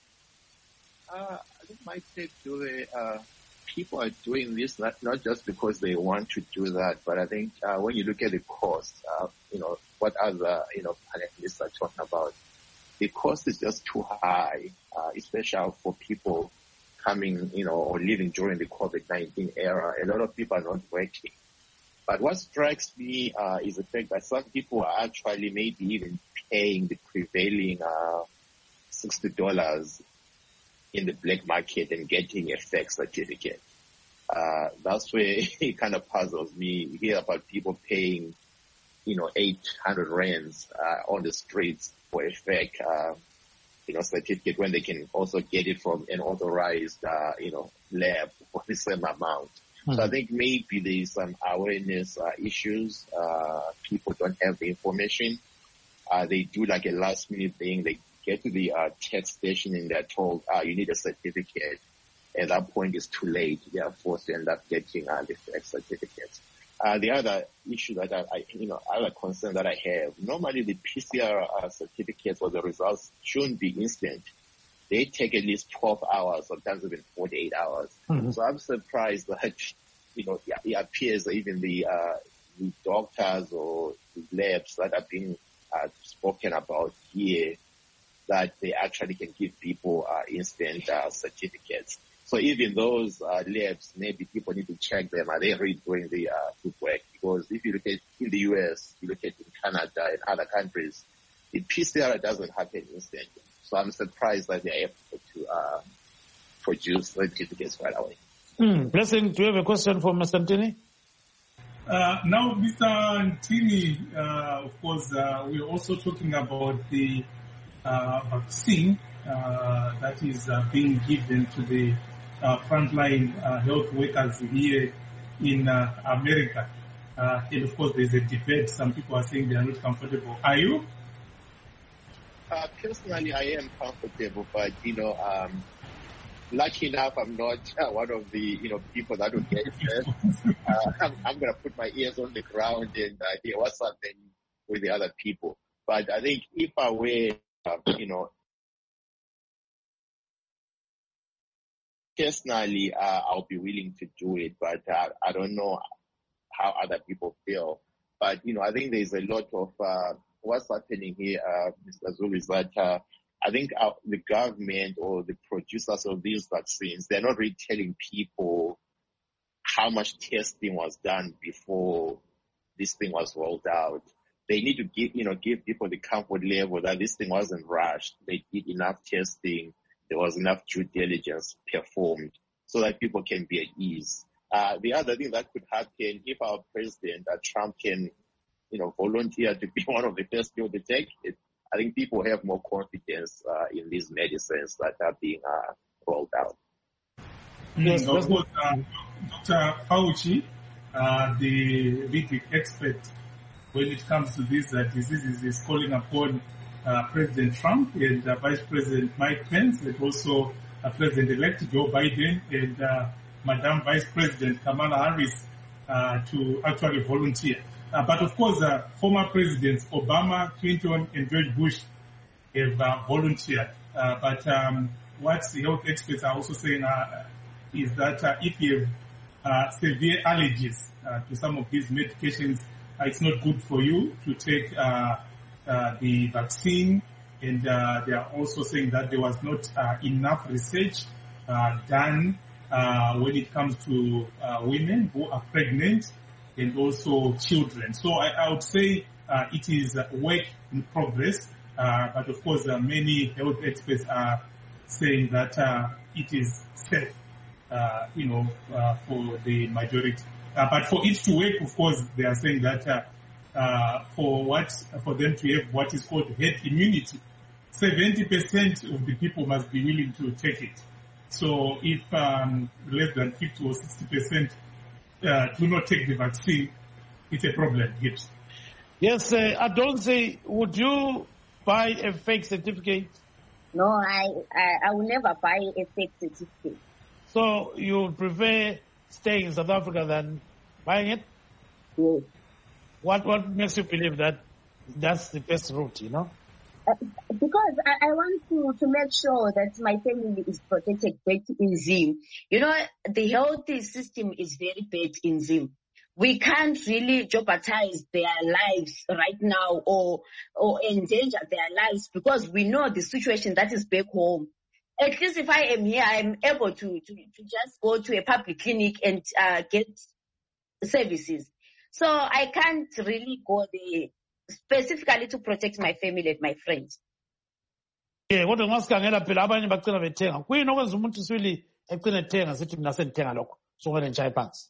Uh, I think my take, Dure, uh, people are doing this not, not just because they want to do that, but I think uh, when you look at the cost, uh, you know, what other, you know, panelists are talking about, the cost is just too high, uh, especially for people coming, you know, or living during the COVID nineteen era. A lot of people are not working. But what strikes me uh, is the fact that some people are actually maybe even paying the prevailing uh, sixty dollars in the black market and getting a fake certificate. Uh, that's where it kind of puzzles me. You hear about people paying, you know, eight hundred rands uh, on the streets for a fake, uh, you know, certificate when they can also get it from an authorized, uh, you know, lab for the same amount. Mm-hmm. So I think maybe there's some awareness uh, issues. Uh, people don't have the information. Uh, they do like a last minute thing. They get to the uh, tech station and they're told, ah, you need a certificate. At that point, it's too late. They are forced to end up getting uh, the fake certificates. Uh, the other issue that I, I, you know, other concern that I have, normally the P C R uh, certificates or the results shouldn't be instant. They take at least twelve hours, sometimes even forty-eight hours. Mm-hmm. So I'm surprised that, you know, it appears that even the, uh, the doctors or the labs that are being uh, spoken about here, that they actually can give people uh, instant uh, certificates. So even those uh, labs, maybe people need to check them. Are they really doing the uh, good work? Because if you look at in the U S, you look at in Canada and other countries, the P C R doesn't happen instantly. So I'm surprised that they're able to uh, produce certificates right away. Mm. Blessing, do you have a question for Mister Ntini? Uh, now, Mister Ntini, uh, of course, uh, we're also talking about the uh, vaccine uh, that is uh, being given to the uh, frontline uh, health workers here in uh, America. Uh, and of course, there's a debate. Some people are saying they are not comfortable. Are you? Uh, personally, I am comfortable, but, you know, um, lucky enough, I'm not uh, one of the, you know, people that will get it. Uh, I'm, I'm going to put my ears on the ground and uh, hear what's happening with the other people. But I think if I were, uh, you know, personally, uh, I'll be willing to do it, but uh, I don't know how other people feel. But, you know, I think there's a lot of, uh, what's happening here, uh, Mister Zulu, is that, uh, I think our, the government or the producers of these vaccines, they're not really telling people how much testing was done before this thing was rolled out. They need to give, you know, give people the comfort level that this thing wasn't rushed. They did enough testing. There was enough due diligence performed so that people can be at ease. Uh, the other thing that could happen if our president, uh, Trump, can, you know, volunteer to be one of the first people to take it, I think people have more confidence uh, in these medicines that are being uh, rolled out. Yes, of course, uh, Doctor Fauci, uh, the leading expert when it comes to these uh, diseases, is calling upon uh, President Trump and uh, Vice President Mike Pence, and also uh, President-elect Joe Biden and uh, Madam Vice President Kamala Harris uh, to actually volunteer. Uh, but of course, uh, former presidents Obama, Clinton, and George Bush have uh, volunteered. Uh, but um, what the health experts are also saying uh, is that uh, if you have uh, severe allergies uh, to some of these medications, uh, it's not good for you to take uh, uh, the vaccine. And uh, they are also saying that there was not uh, enough research uh, done uh, when it comes to uh, women who are pregnant and also children. So I, I would say uh, it is a work in progress, uh, but of course uh, many health experts are saying that uh, it is safe, uh, you know, uh, for the majority. Uh, but for it to work, of course, they are saying that uh, uh, for what for them to have what is called herd immunity, seventy percent of the people must be willing to take it. So if um, less than fifty or sixty percent Uh, do not take the vaccine, it's a problem. Yes. Yes, uh, I don't say, would you buy a fake certificate? No, I, I I will never buy a fake certificate. So you prefer staying in South Africa than buying it? Yes. What what makes you believe that that's the best route, you know? Uh, because I, I want to, to make sure that my family is protected back in Zim. You know, the health system is very bad in Zim. We can't really jeopardize their lives right now or or endanger their lives because we know the situation that is back home. At least if I am here, I am able to, to, to just go to a public clinic and uh, get services. So I can't really go there specifically to protect my family and my friends. Yeah, kodwa ngasikhangela phela abanye bagcina bethenga. Kuyini okwenza umuntu sibili egcina ethenga sithi mina sengithenga lokho sokwenza ntshaye phansi.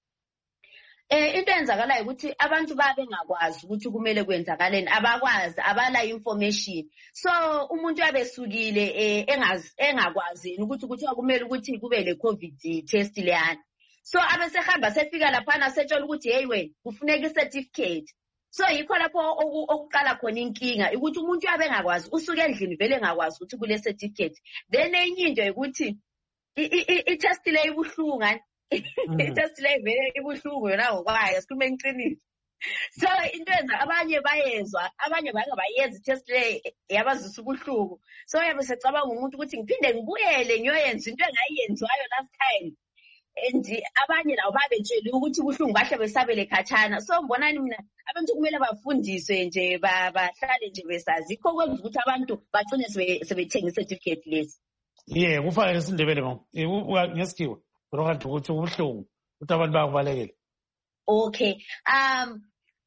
Eh into enzakalayo ukuthi abantu babe ngakwazi ukuthi kumele kwenzakaleni, abakwazi, abala information. So umuntu yabesukile eh engazi engakwazi ukuthi ukuthi kumele ukuthi kube le COVID test leyana. So abesehamba sefika lapha asetshela ukuthi hey wena kufuneka i-certificate. So yikho lapho okuqala khona inkinga ukuthi umuntu yabe engakwazi usuke endlini vele engakwazi ukuthi kule certificate. Then enye into ukuthi i-test le ibuhlungu i-test le vele ibuhlungu yona ngokwayo sikhuluma enqinile. So into enza abanye bayezwa abanye bangabayenza i-test le yabazisa ubuhlungu. So yabe secabanga umuntu ukuthi ngiphinde ngibuyele ngiyoyenza into engayiyenziwayo last time. And abanye lawo babetshela ukuthi ubuhlungu bahle besabele khatshana. So mbonani mina abantu kumele bafundiswe nje bahlale nje besazi ikho kwenza ukuthi abantu bagcine sebethenga i-certificate lesi. Yeah, kufanele sindebele mama ngesikhiwe ngoba ukuthi ubuhlungu ukuthi abantu bakubalekele. Okay. Um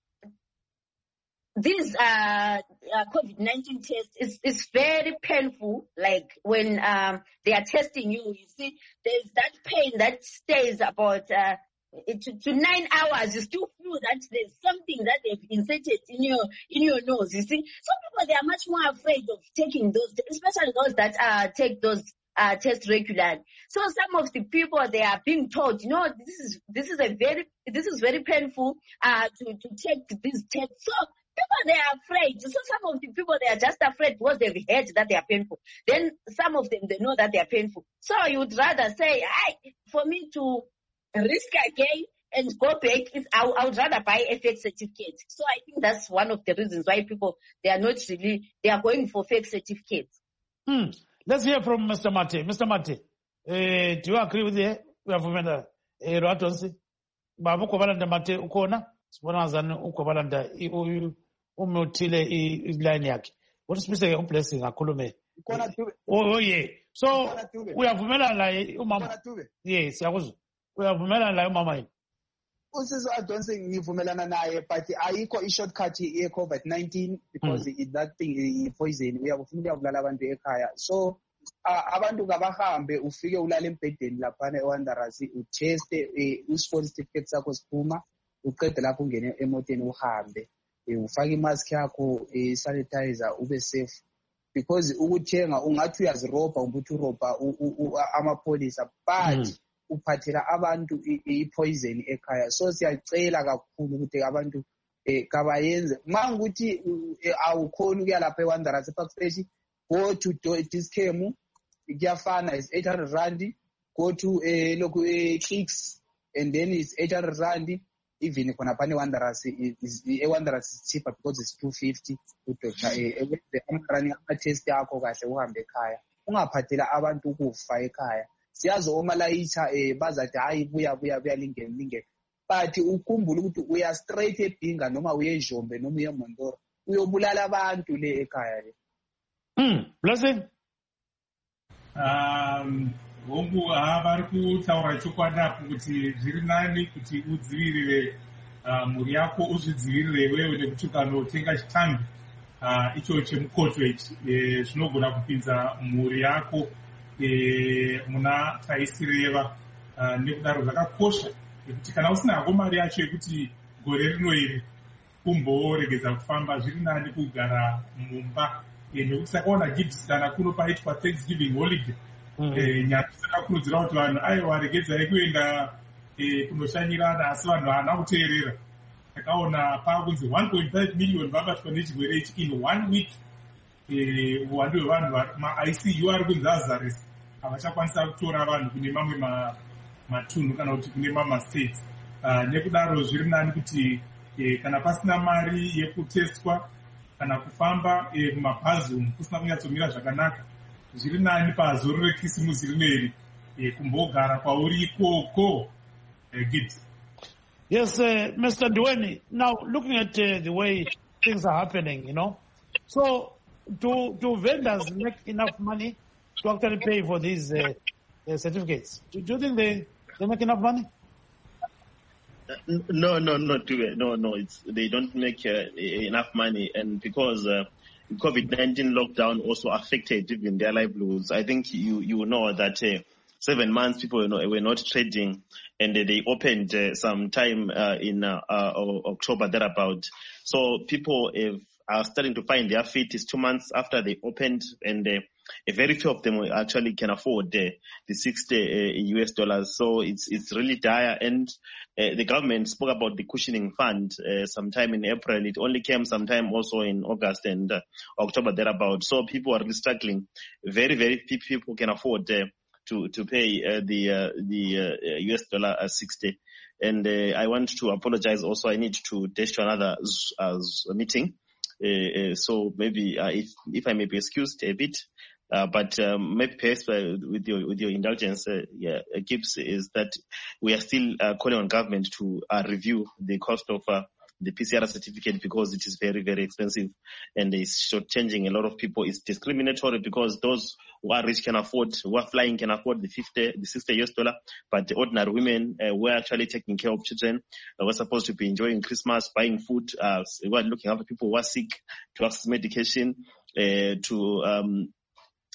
This uh, uh, COVID nineteen test is, is very painful. Like when um, they are testing you, you see, there's that pain that stays about uh, to, to nine hours, you still feel that there's something that they've inserted in your in your nose. You see, some people, they are much more afraid of taking those, especially those that uh, take those uh, tests regularly. So some of the people, they are being told, you know, this is this is a very this is very painful uh, to to take these tests. So people, they are afraid. So some of the people, they are just afraid because they've heard that they are painful. Then some of them, they know that they are painful. So you would rather say, I for me to risk again and go back, if I, I would rather buy a fake certificate. So I think that's one of the reasons why people, they are not really, they are going for fake certificates. Hmm. Let's hear from Mister Mate. Mister Mate, uh, do you agree with the we have women Ratonsi? Babu Kovalanda Mate Ukona, Sponazan Ukovalanda, Umutile line yaki. What is Mister Blessing Akulume? Oh, yeah. So we have women like Umama. Yes, I was. Uyavumelana layo mama yini? Usizwe Adonsi ngivumelana naye, but ayikho i-shortcut ye-COVID nineteen because mm. that thing i-poison uyakufuna uyabulala abantu ekhaya. So uh, abantu kabahambe ufike ulale embhedeni laphana eWanderers uteste usport certificate sakho siphuma uqede lapho ungene emoteni uhambe ufake imask yakho sanitizer ube safe because ukuthenga ungathi uyazirobha ukuthi urobha amapholisa but mm. uphathela abantu i-poison ekhaya. So siyacela kakhulu ukuthi abantu kabayenze mangukuthi awukhona ukuya lapha eWanderers Park Station, go to Dischem kuyafana is eight hundred rand, go to eh loku Clicks and then it's eight hundred rand. Even khona phane Wanderers is eWanderers is cheaper because it's two fifty udoctor the running ama test yakho kahle uhambe ekhaya ungaphathela abantu ukufa ekhaya. Siyazi omalayitha eh bazathi hayi buya buya buya lingene lingene but ukhumbula ukuthi uya straight eBhinga noma uye eJombe noma uye eMondoro uyobulala abantu le ekhaya le. Mm, Blessing. Um Hongu havari kutaura chokwadi kuti zviri nani kuti udzivirire mhuri yako uzvidzivirire wewe nekuti ukanotenga chitambi icho chemukoto ichi zvinogona kupinza mhuri yako muna taisireva nekudaro zvakakosha nekuti kana usina hako mari yacho yekuti gore rino iri kumboregedza kufamba zviri nani kugara mumba nekuti sakaona gifts kana kuno paitwa Thanksgiving holiday nyaya dzakakurudzira kuti vanhu aiwa regedzai kuenda kunoshanyirana asi vanhu havana kuteerera. Takaona pakunzi one point five million vabatwa nechirwere ichi in one week. Uwandu hwevanhu ma-I C U ari kunzi azarisa havachakwanisa kutora vanhu kune mamwe matunhu kana kuti kune mamwe states. Nekudaro zviri nani kuti kana pasina mari yekutestwa kana kufamba mumabhazi umu kusina kunyatsomira zvakanaka, zviri nani pazoro rekirisimusi rineri kumbogara kwauri ikoko. Yes, uh, Mister Duweni, now looking at uh, the way things are happening, you know, so do do vendors make enough money to actually pay for these uh, uh, certificates? Do, do you think they, they make enough money? Uh, no, no, no, no, no. It's they don't make uh, enough money, and because uh, COVID nineteen lockdown also affected even their livelihoods. I think you you know that uh, seven months people were not, were not trading, and uh, they opened uh, some time uh, in uh, uh, October thereabout. So people have, are starting to find their feet. It's two months after they opened, and uh, a very few of them actually can afford uh, the sixty uh, U S dollars. So it's it's really dire. And uh, the government spoke about the cushioning fund uh, sometime in April. It only came sometime also in August and uh, October thereabout. So people are really struggling. Very very few people can afford uh, to to pay uh, the uh, the uh, U S dollar uh, sixty. And uh, I want to apologize. Also, I need to dash to another uh, meeting. Uh, uh, so maybe uh, if if I may be excused a bit. Uh, but um, maybe perhaps uh, with your with your indulgence, uh, yeah, uh, Gibbs, is that we are still uh, calling on government to uh, review the cost of uh, the P C R certificate because it is very very expensive and it's shortchanging a lot of people. It's discriminatory because those who are rich can afford, who are flying can afford the fifty, the sixty U S dollar, but the ordinary women uh, were actually taking care of children. Uh, were supposed to be enjoying Christmas, buying food. Uh, we are looking after people who are sick, to access medication, uh, to um,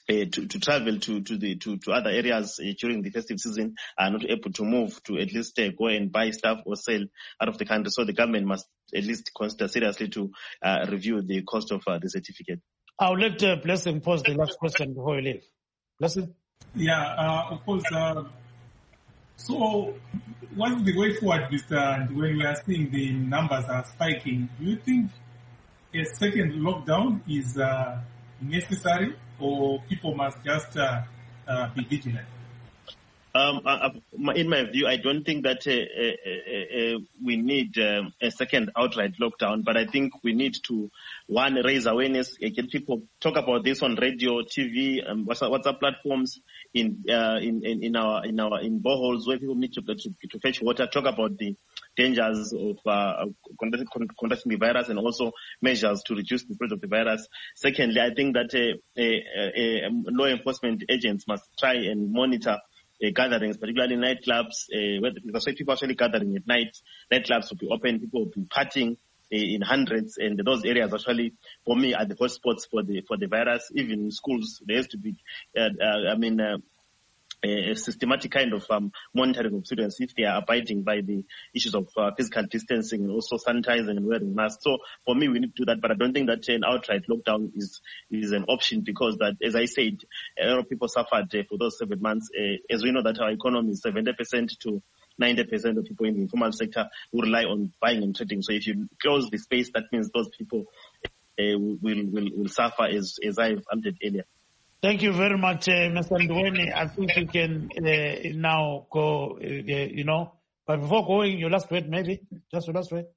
Uh, to, to travel to to the to, to other areas uh, during the festive season are not able to move to at least uh, go and buy stuff or sell out of the country. So the government must at least consider seriously to uh, review the cost of uh, the certificate. I'll let uh, Blessing pose the last question before we leave. Blessing? Yeah, uh, of course. Uh, so what's the way forward, Mister And when we are seeing the numbers are spiking, do you think a second lockdown is uh, necessary, or people must just uh, uh, be vigilant? Um, uh, in my view, I don't think that uh, uh, uh, we need um, a second outright lockdown, but I think we need to, one, raise awareness, get people talk about this on radio, T V, um, WhatsApp, WhatsApp platforms, in, uh, in in in our in our in boreholes where people need to, to to fetch water. Talk about the dangers of uh, contracting the virus and also measures to reduce the spread of the virus. Secondly, I think that uh, uh, uh, law enforcement agents must try and monitor Uh, gatherings, particularly nightclubs, uh, where because people actually gathering at night. Nightclubs will be open, people will be partying uh, in hundreds, and those areas actually, for me, are the hotspots for the for the virus. Even in schools, there has to be, uh, uh, I mean, uh, a systematic kind of um, monitoring of students if they are abiding by the issues of uh, physical distancing and also sanitizing and wearing masks. So for me, we need to do that, but I don't think that an outright lockdown is is an option, because that, as I said, a lot of people suffered uh, for those seven months. Uh, as we know that our economy is seventy percent to ninety percent of people in the informal sector who rely on buying and trading. So if you close the space, that means those people uh, will, will, will suffer, as, as I've alluded earlier. Thank you very much, uh, Mister Ndweni. I think you can uh, now go, uh, you know. But before going, your last word, maybe? Just your last word.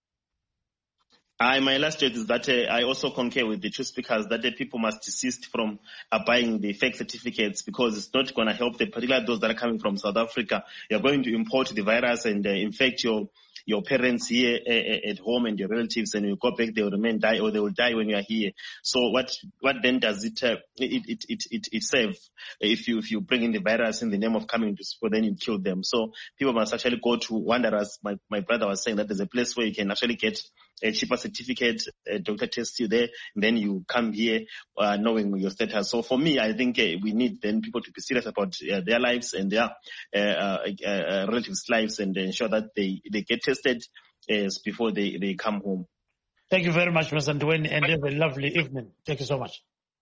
I, my last word is that uh, I also concur with the two speakers that the people must desist from uh, buying the fake certificates, because it's not going to help them, particularly those that are coming from South Africa. You're going to import the virus and uh, infect your your parents here uh, at home and your relatives, and you go back, they will remain die, or they will die when you are here. So what what then does it uh, it, it it it it serve if you if you bring in the virus in the name of coming to school, then you kill them? So people must actually go to Wanderers. My my brother was saying that there's a place where you can actually get a cheaper certificate, a doctor tests you there, and then you come here uh, knowing your status. So for me, I think uh, we need then people to be serious about uh, their lives and their uh, uh, uh, relatives' lives, and ensure that they, they get tested uh, before they, they come home. Thank you very much, Mister Ndweni, and have a lovely evening. Thank you so much.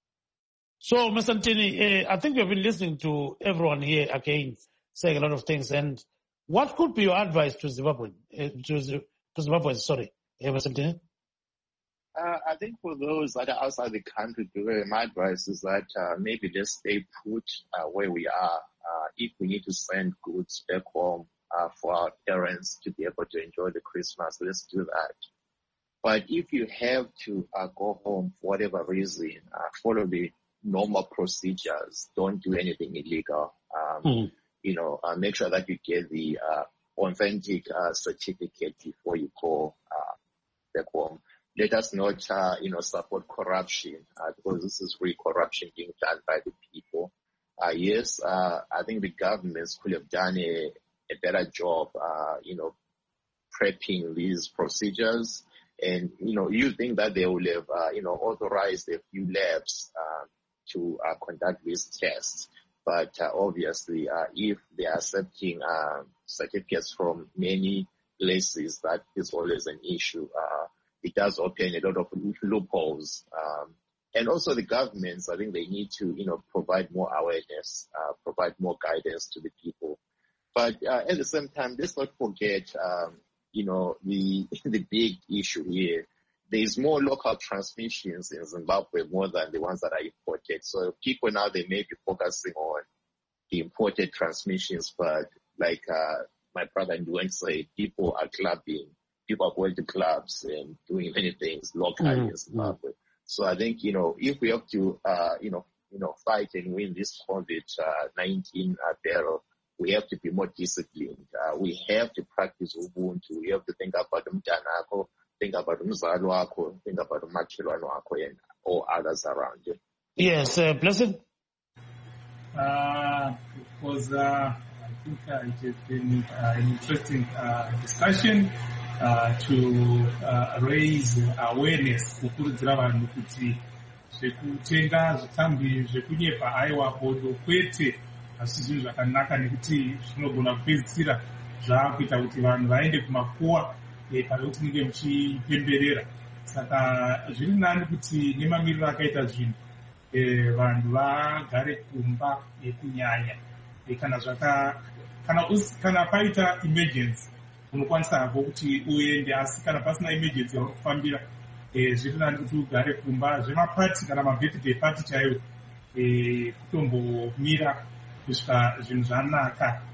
So, Mister Ntini, uh, I think you've been listening to everyone here again saying a lot of things, and what could be your advice to Zimbabwe, uh, to, to Zimbabwe, sorry, uh, Mister Ntini? Uh, I think for those that are outside the country, my advice is that uh, maybe let's stay put uh, where we are. Uh, if we need to send goods back home uh, for our parents to be able to enjoy the Christmas, let's do that. But if you have to uh, go home for whatever reason, uh, follow the normal procedures. Don't do anything illegal. Um, mm. You know, uh, make sure that you get the uh, authentic uh, certificate before you go uh, back home. Let us not, uh, you know, support corruption, uh, because this is really corruption being done by the people. Uh, yes, uh, I think the governments could have done a, a better job, uh, you know, prepping these procedures. And, you know, you think that they will have, uh, you know, authorized a few labs uh, to uh, conduct these tests. But uh, obviously, uh, if they are accepting uh, certificates from many places, that is always an issue. Uh, It does open a lot of loopholes. Um, and also the governments, I think they need to, you know, provide more awareness, uh, provide more guidance to the people. But uh, at the same time, let's not forget, um, you know, the the big issue here. There's more local transmissions in Zimbabwe more than the ones that are imported. So people now, they may be focusing on the imported transmissions, but like uh, my brother Ndweni said, people are clubbing. People are going to clubs and doing many things locally mm-hmm. in Zimbabwe. So I think, you know, if we have to, uh, you know, you know, fight and win this COVID nineteen uh, battle, we have to be more disciplined. Uh, we have to practice Ubuntu. We have to think about umntanakho, think about umzali wakho, think about umakhelwane wakho, and all others around you. Yes, uh, Blessed. Uh, because uh, I think uh, it has been uh, an interesting uh, discussion. Uh, to uh, raise awareness kukurudzira vanhu kuti zvekutenga zvitambi zvekunyepa aiwa bodo kwete asi zvinhu zvakanaka nekuti zvinogona kupedzisira zvaakuita kuti vanhu vaende kumakuwa pane kuti munge muchipemberera. Saka zviri nani kuti nemamiriro akaita zvinhu vanhu vagare kumba kunyanya kana zvaka kana kana paita emergency unokwanisa hako kuti uende, asi kana pasina emergency yakufambira zviri nani kuti ugare kumba. Zvemapati kana mabirthday party chaiwo kutombomira kusvika zvinhu zvanaka.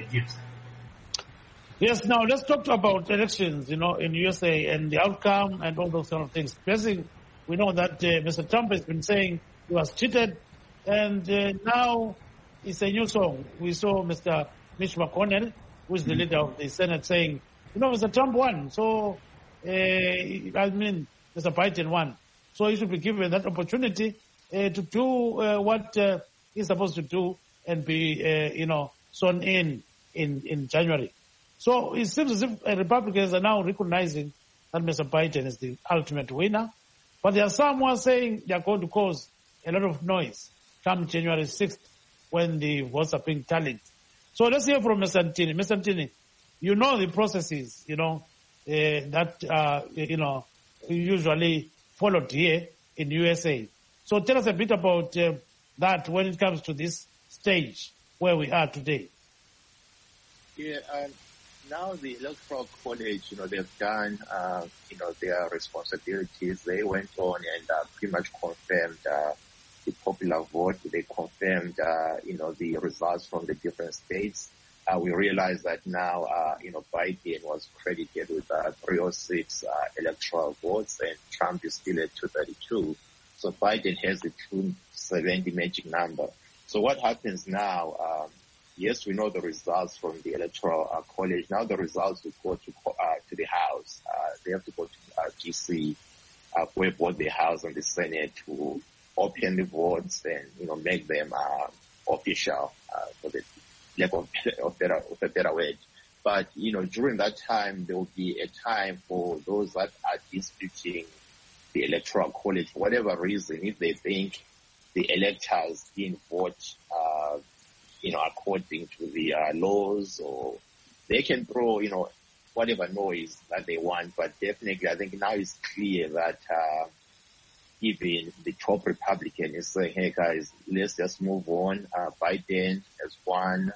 Yes, now let's talk about elections, you know, in U S A and the outcome and all those kind of things. Basically, we know that uh, Mister Trump has been saying he was cheated, and uh, now it's a new song. We saw Mister Mitch McConnell, who is the leader of the Senate, saying, you know, Mister Trump won, so, uh, I mean, Mister Biden won. So he should be given that opportunity uh, to do uh, what uh, he's supposed to do and be, uh, you know, sworn in, in in January. So it seems as if uh, Republicans are now recognizing that Mister Biden is the ultimate winner. But there are some who are saying they are going to cause a lot of noise come January sixth when the votes are being tallied. So let's hear from Mister Ntini. Mister Ntini, you know the processes, you know, uh, that, uh, you know, usually followed here in U S A. So tell us a bit about uh, that when it comes to this stage where we are today. Yeah, um, now the Electoral College, you know, they've done, uh, you know, their responsibilities. They went on and uh, pretty much confirmed uh, the popular vote. They confirmed, uh, you know, the results from the different states. Uh, we realize that now, uh, you know, Biden was credited with uh, three oh six uh, electoral votes, and Trump is still at two thirty-two. So Biden has the two seventy magic number. So what happens now? Um, yes, we know the results from the Electoral uh, College. Now the results will go to uh, to the House. Uh, they have to go to uh, D C, uh, where both the House and the Senate to open the votes and, you know, make them uh, official, uh, for the lack of, of, better, of a better word. But, you know, during that time, there will be a time for those that are disputing the Electoral College for whatever reason, if they think the electors didn't vote, uh, you know, according to the uh, laws, or they can throw, you know, whatever noise that they want. But definitely, I think now it's clear that uh, even the top Republican is saying, hey, guys, let's just move on. Uh, Biden has won.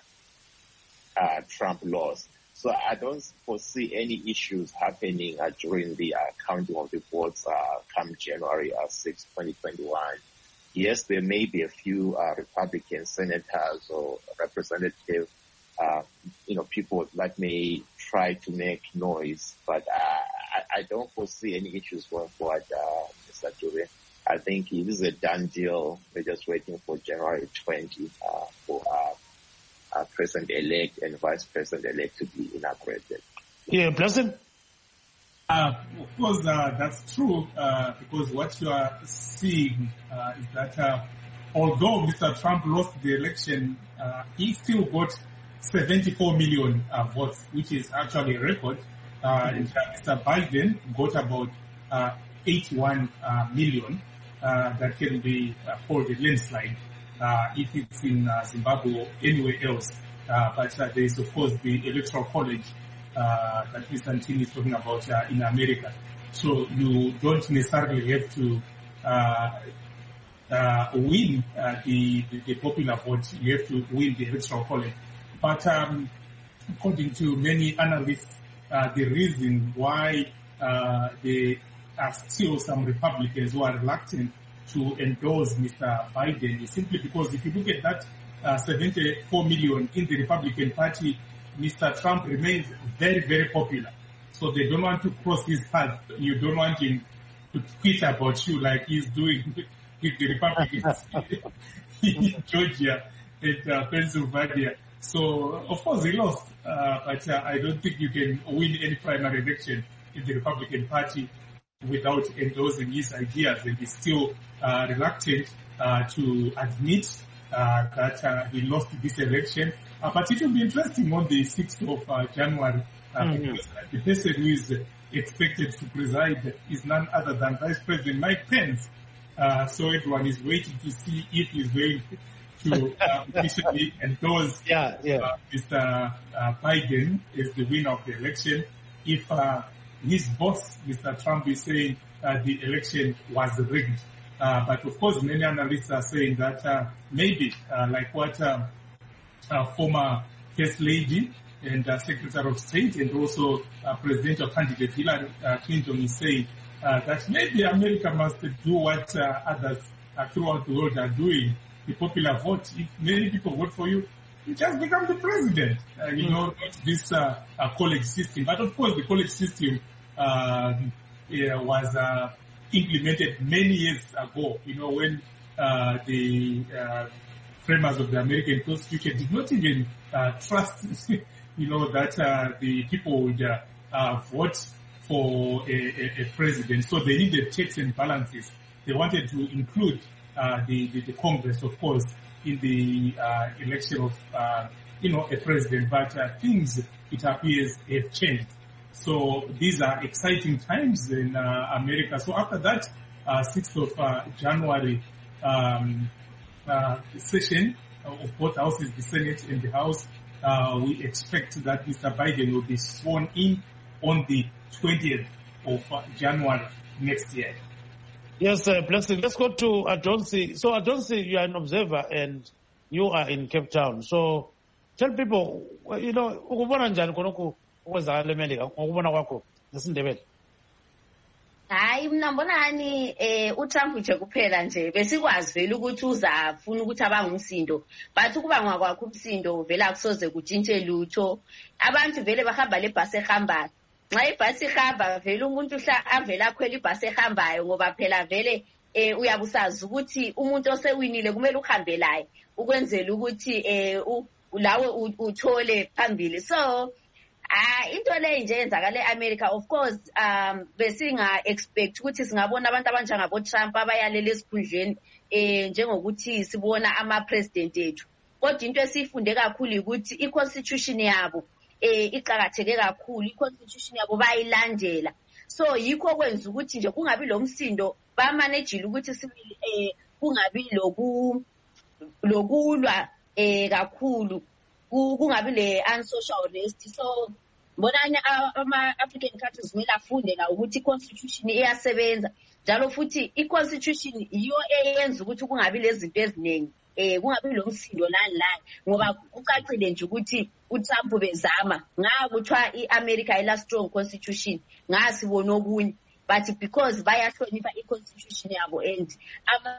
Uh, Trump lost. So I don't foresee any issues happening uh, during the uh, counting of the votes uh, come January sixth, twenty twenty-one. Yes, there may be a few uh, Republican senators or representatives, uh, you know, people that may try to make noise, but uh, I, I don't foresee any issues going forward, uh, Mister Dube. I think it is a done deal. We're just waiting for January twentieth uh, for uh, uh, President-elect and Vice President-elect to be inaugurated. Yeah, President? Uh, of course, uh, that's true, uh, because what you are seeing uh, is that uh, although Mister Trump lost the election, uh, he still got seventy-four million uh, votes, which is actually a record. Uh, mm-hmm. Mister Biden got about uh, eighty-one uh, million. Uh, that can be uh, called a landslide uh, if it's in uh, Zimbabwe or anywhere else. Uh, but uh, there is, of course, the Electoral College Uh, that Mister Ntini is talking about uh, in America. So you don't necessarily have to uh, uh, win uh, the, the, the popular vote. You have to win the Electoral College. But um, according to many analysts, uh, the reason why uh, there are still some Republicans who are reluctant to endorse Mister Biden is simply because if you look at that uh, seventy-four million in the Republican Party, Mister Trump remains very, very popular. So they don't want to cross his path. You don't want him to tweet about you like he's doing with the Republicans in Georgia and uh, Pennsylvania. So, of course, he lost. Uh, but uh, I don't think you can win any primary election in the Republican Party without endorsing his ideas. And he's still uh, reluctant uh, to admit uh, that uh, he lost this election. Uh, but it will be interesting on the sixth of uh, January, uh, mm-hmm. because the person who is expected to preside is none other than Vice President Mike Pence. Uh, so everyone is waiting to see if he's going to uh, officially endorse yeah, yeah. Uh, Mister Uh, Biden as the winner of the election. If uh, his boss, Mister Trump, is saying uh, the election was rigged. Uh, but of course, many analysts are saying that uh, maybe, uh, like what uh, uh, former First Lady and uh, Secretary of State and also uh, presidential candidate Hillary uh, Clinton is saying, uh, that maybe America must do what uh, others uh, throughout the world are doing. The popular vote, if many people vote for you, you just become the president. Uh, you know, not this uh, uh, college system. But of course, the college system uh, yeah, was uh, implemented many years ago. You know, when uh, the uh, framers of the American Constitution did not even uh, trust, you know, that uh, the people would uh, uh, vote for a, a, a president. So they needed checks and balances. They wanted to include uh, the, the, the Congress, of course, in the uh, election of, uh, you know, a president. But uh, things, it appears, have changed. So these are exciting times in uh, America. So after that, uh, sixth of uh, January um, uh, session of both houses, the Senate and the House, uh, we expect that Mister Biden will be sworn in on the twentieth of January next year. Yes, uh, Blessing. Let's go to Adonsi. So, Adonsi, you are an observer and you are in Cape Town. So, tell people, you know, ukubona njani khonokho ukwenzakala eMelika ngokubona kwakho nesiNdebele. Hayi mina mbonani eh uTrump nje kuphela nje besikwazi vele ukuthi uzafuna ukuthi abangumsindo but ukuba ngakwakho umsindo vele akusoze kutshintshe lutho abantu vele bahamba lebhasi ehambayo nxa ibhasi ihamba vele umuntu hla avela akhwela ibhasi ehambayo ngoba phela vele eh uyabusazi ukuthi umuntu osewinile kumele uhambe laye ukwenzela ukuthi eh lawe uthole phambili. So Ah, into le nje yenzakala eAmerica, of course, um besinga expect ukuthi singabona abantu abanjengabo Trump abayalela esikhundleni eh njengokuthi sibona ama president ethu. Kodwa into esifunde kakhulu ukuthi iconstitution yabo eh iqhakatheke kakhulu, iconstitution yabo bayilandela. So yikho kwenza ukuthi nje kungabi lo msindo ba manage ukuthi sibili eh kungabi loku lokulwa eh kakhulu. Kungabi le unsocial unrest. So mbonani ama African countries kumele afunde la ukuthi iconstitution iyasebenza njalo futhi iconstitution iyo eyenza ukuthi kungabi lezinto eziningi eh kungabi lo msindo lani lani ngoba ucacile nje ukuthi uTrump bezama ngakuthiwa iAmerica ila strong constitution ngasibona okunye but because bayahlonipha iconstitution yabo and ama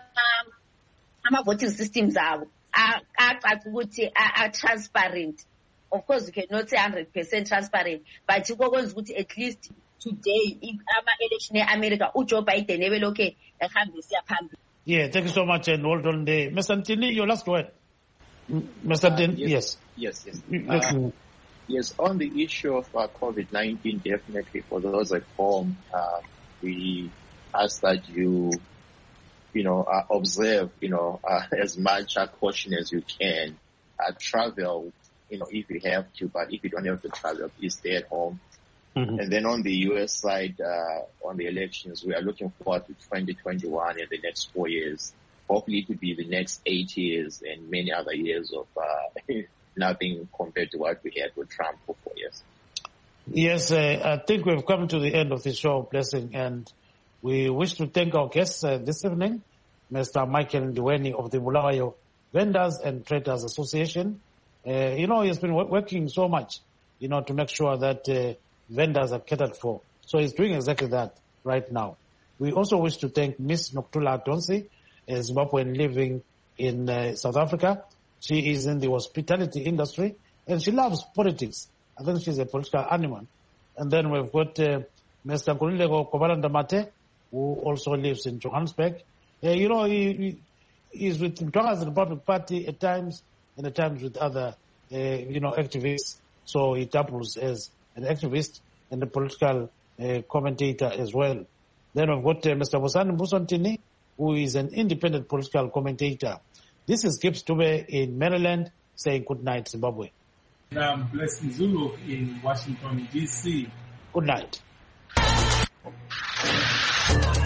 ama voting systems abo acaca ukuthi are transparent. Of course, you cannot say one hundred percent transparent, but you go ukuthi at least today in ama election in America uJoe Biden ebelokhe ehamba siya phambili. Yeah, thank you so much and well done there. Mister Ntini, your last word. Mister Uh, Ntini, yes. yes. Yes, yes. Uh, yes, on the issue of uh, COVID nineteen, definitely for those at home, uh, we ask that you you know, uh, observe, you know, uh, as much uh, caution as you can. Uh, travel, you know, if you have to, but if you don't have to travel, please stay at home. Mm-hmm. And then on the U S side, uh, on the elections, we are looking forward to twenty twenty-one and the next four years. Hopefully to be the next eight years and many other years of uh, nothing compared to what we had with Trump for four years. Yes, uh, I think we've come to the end of the show, Blessing, and we wish to thank our guests uh, this evening, Mister Michael Ndiweni of the Bulawayo Vendors and Traders Association. Uh, you know, he's been w- working so much, you know, to make sure that uh, vendors are catered for. So he's doing exactly that right now. We also wish to thank Miss Nokuthula Adonsi, a Zimbabwean living in uh, South Africa. She is in the hospitality industry and she loves politics. I think she's a political animal. And then we've got uh, Mister Nkululeko Kobalanda-Mate, who also lives in Johannesburg. Uh, you know, he, he is with the Mtwangazi Republic Party at times, and at times with other, uh, you know, activists. So he doubles as an activist and a political uh, commentator as well. Then we've got uh, Mister Bosani Mbuso-Ntini, who is an independent political commentator. This is Gibbs Dube in Maryland saying good night, Zimbabwe. I'm Blessing Zulu in Washington, D C. Good night.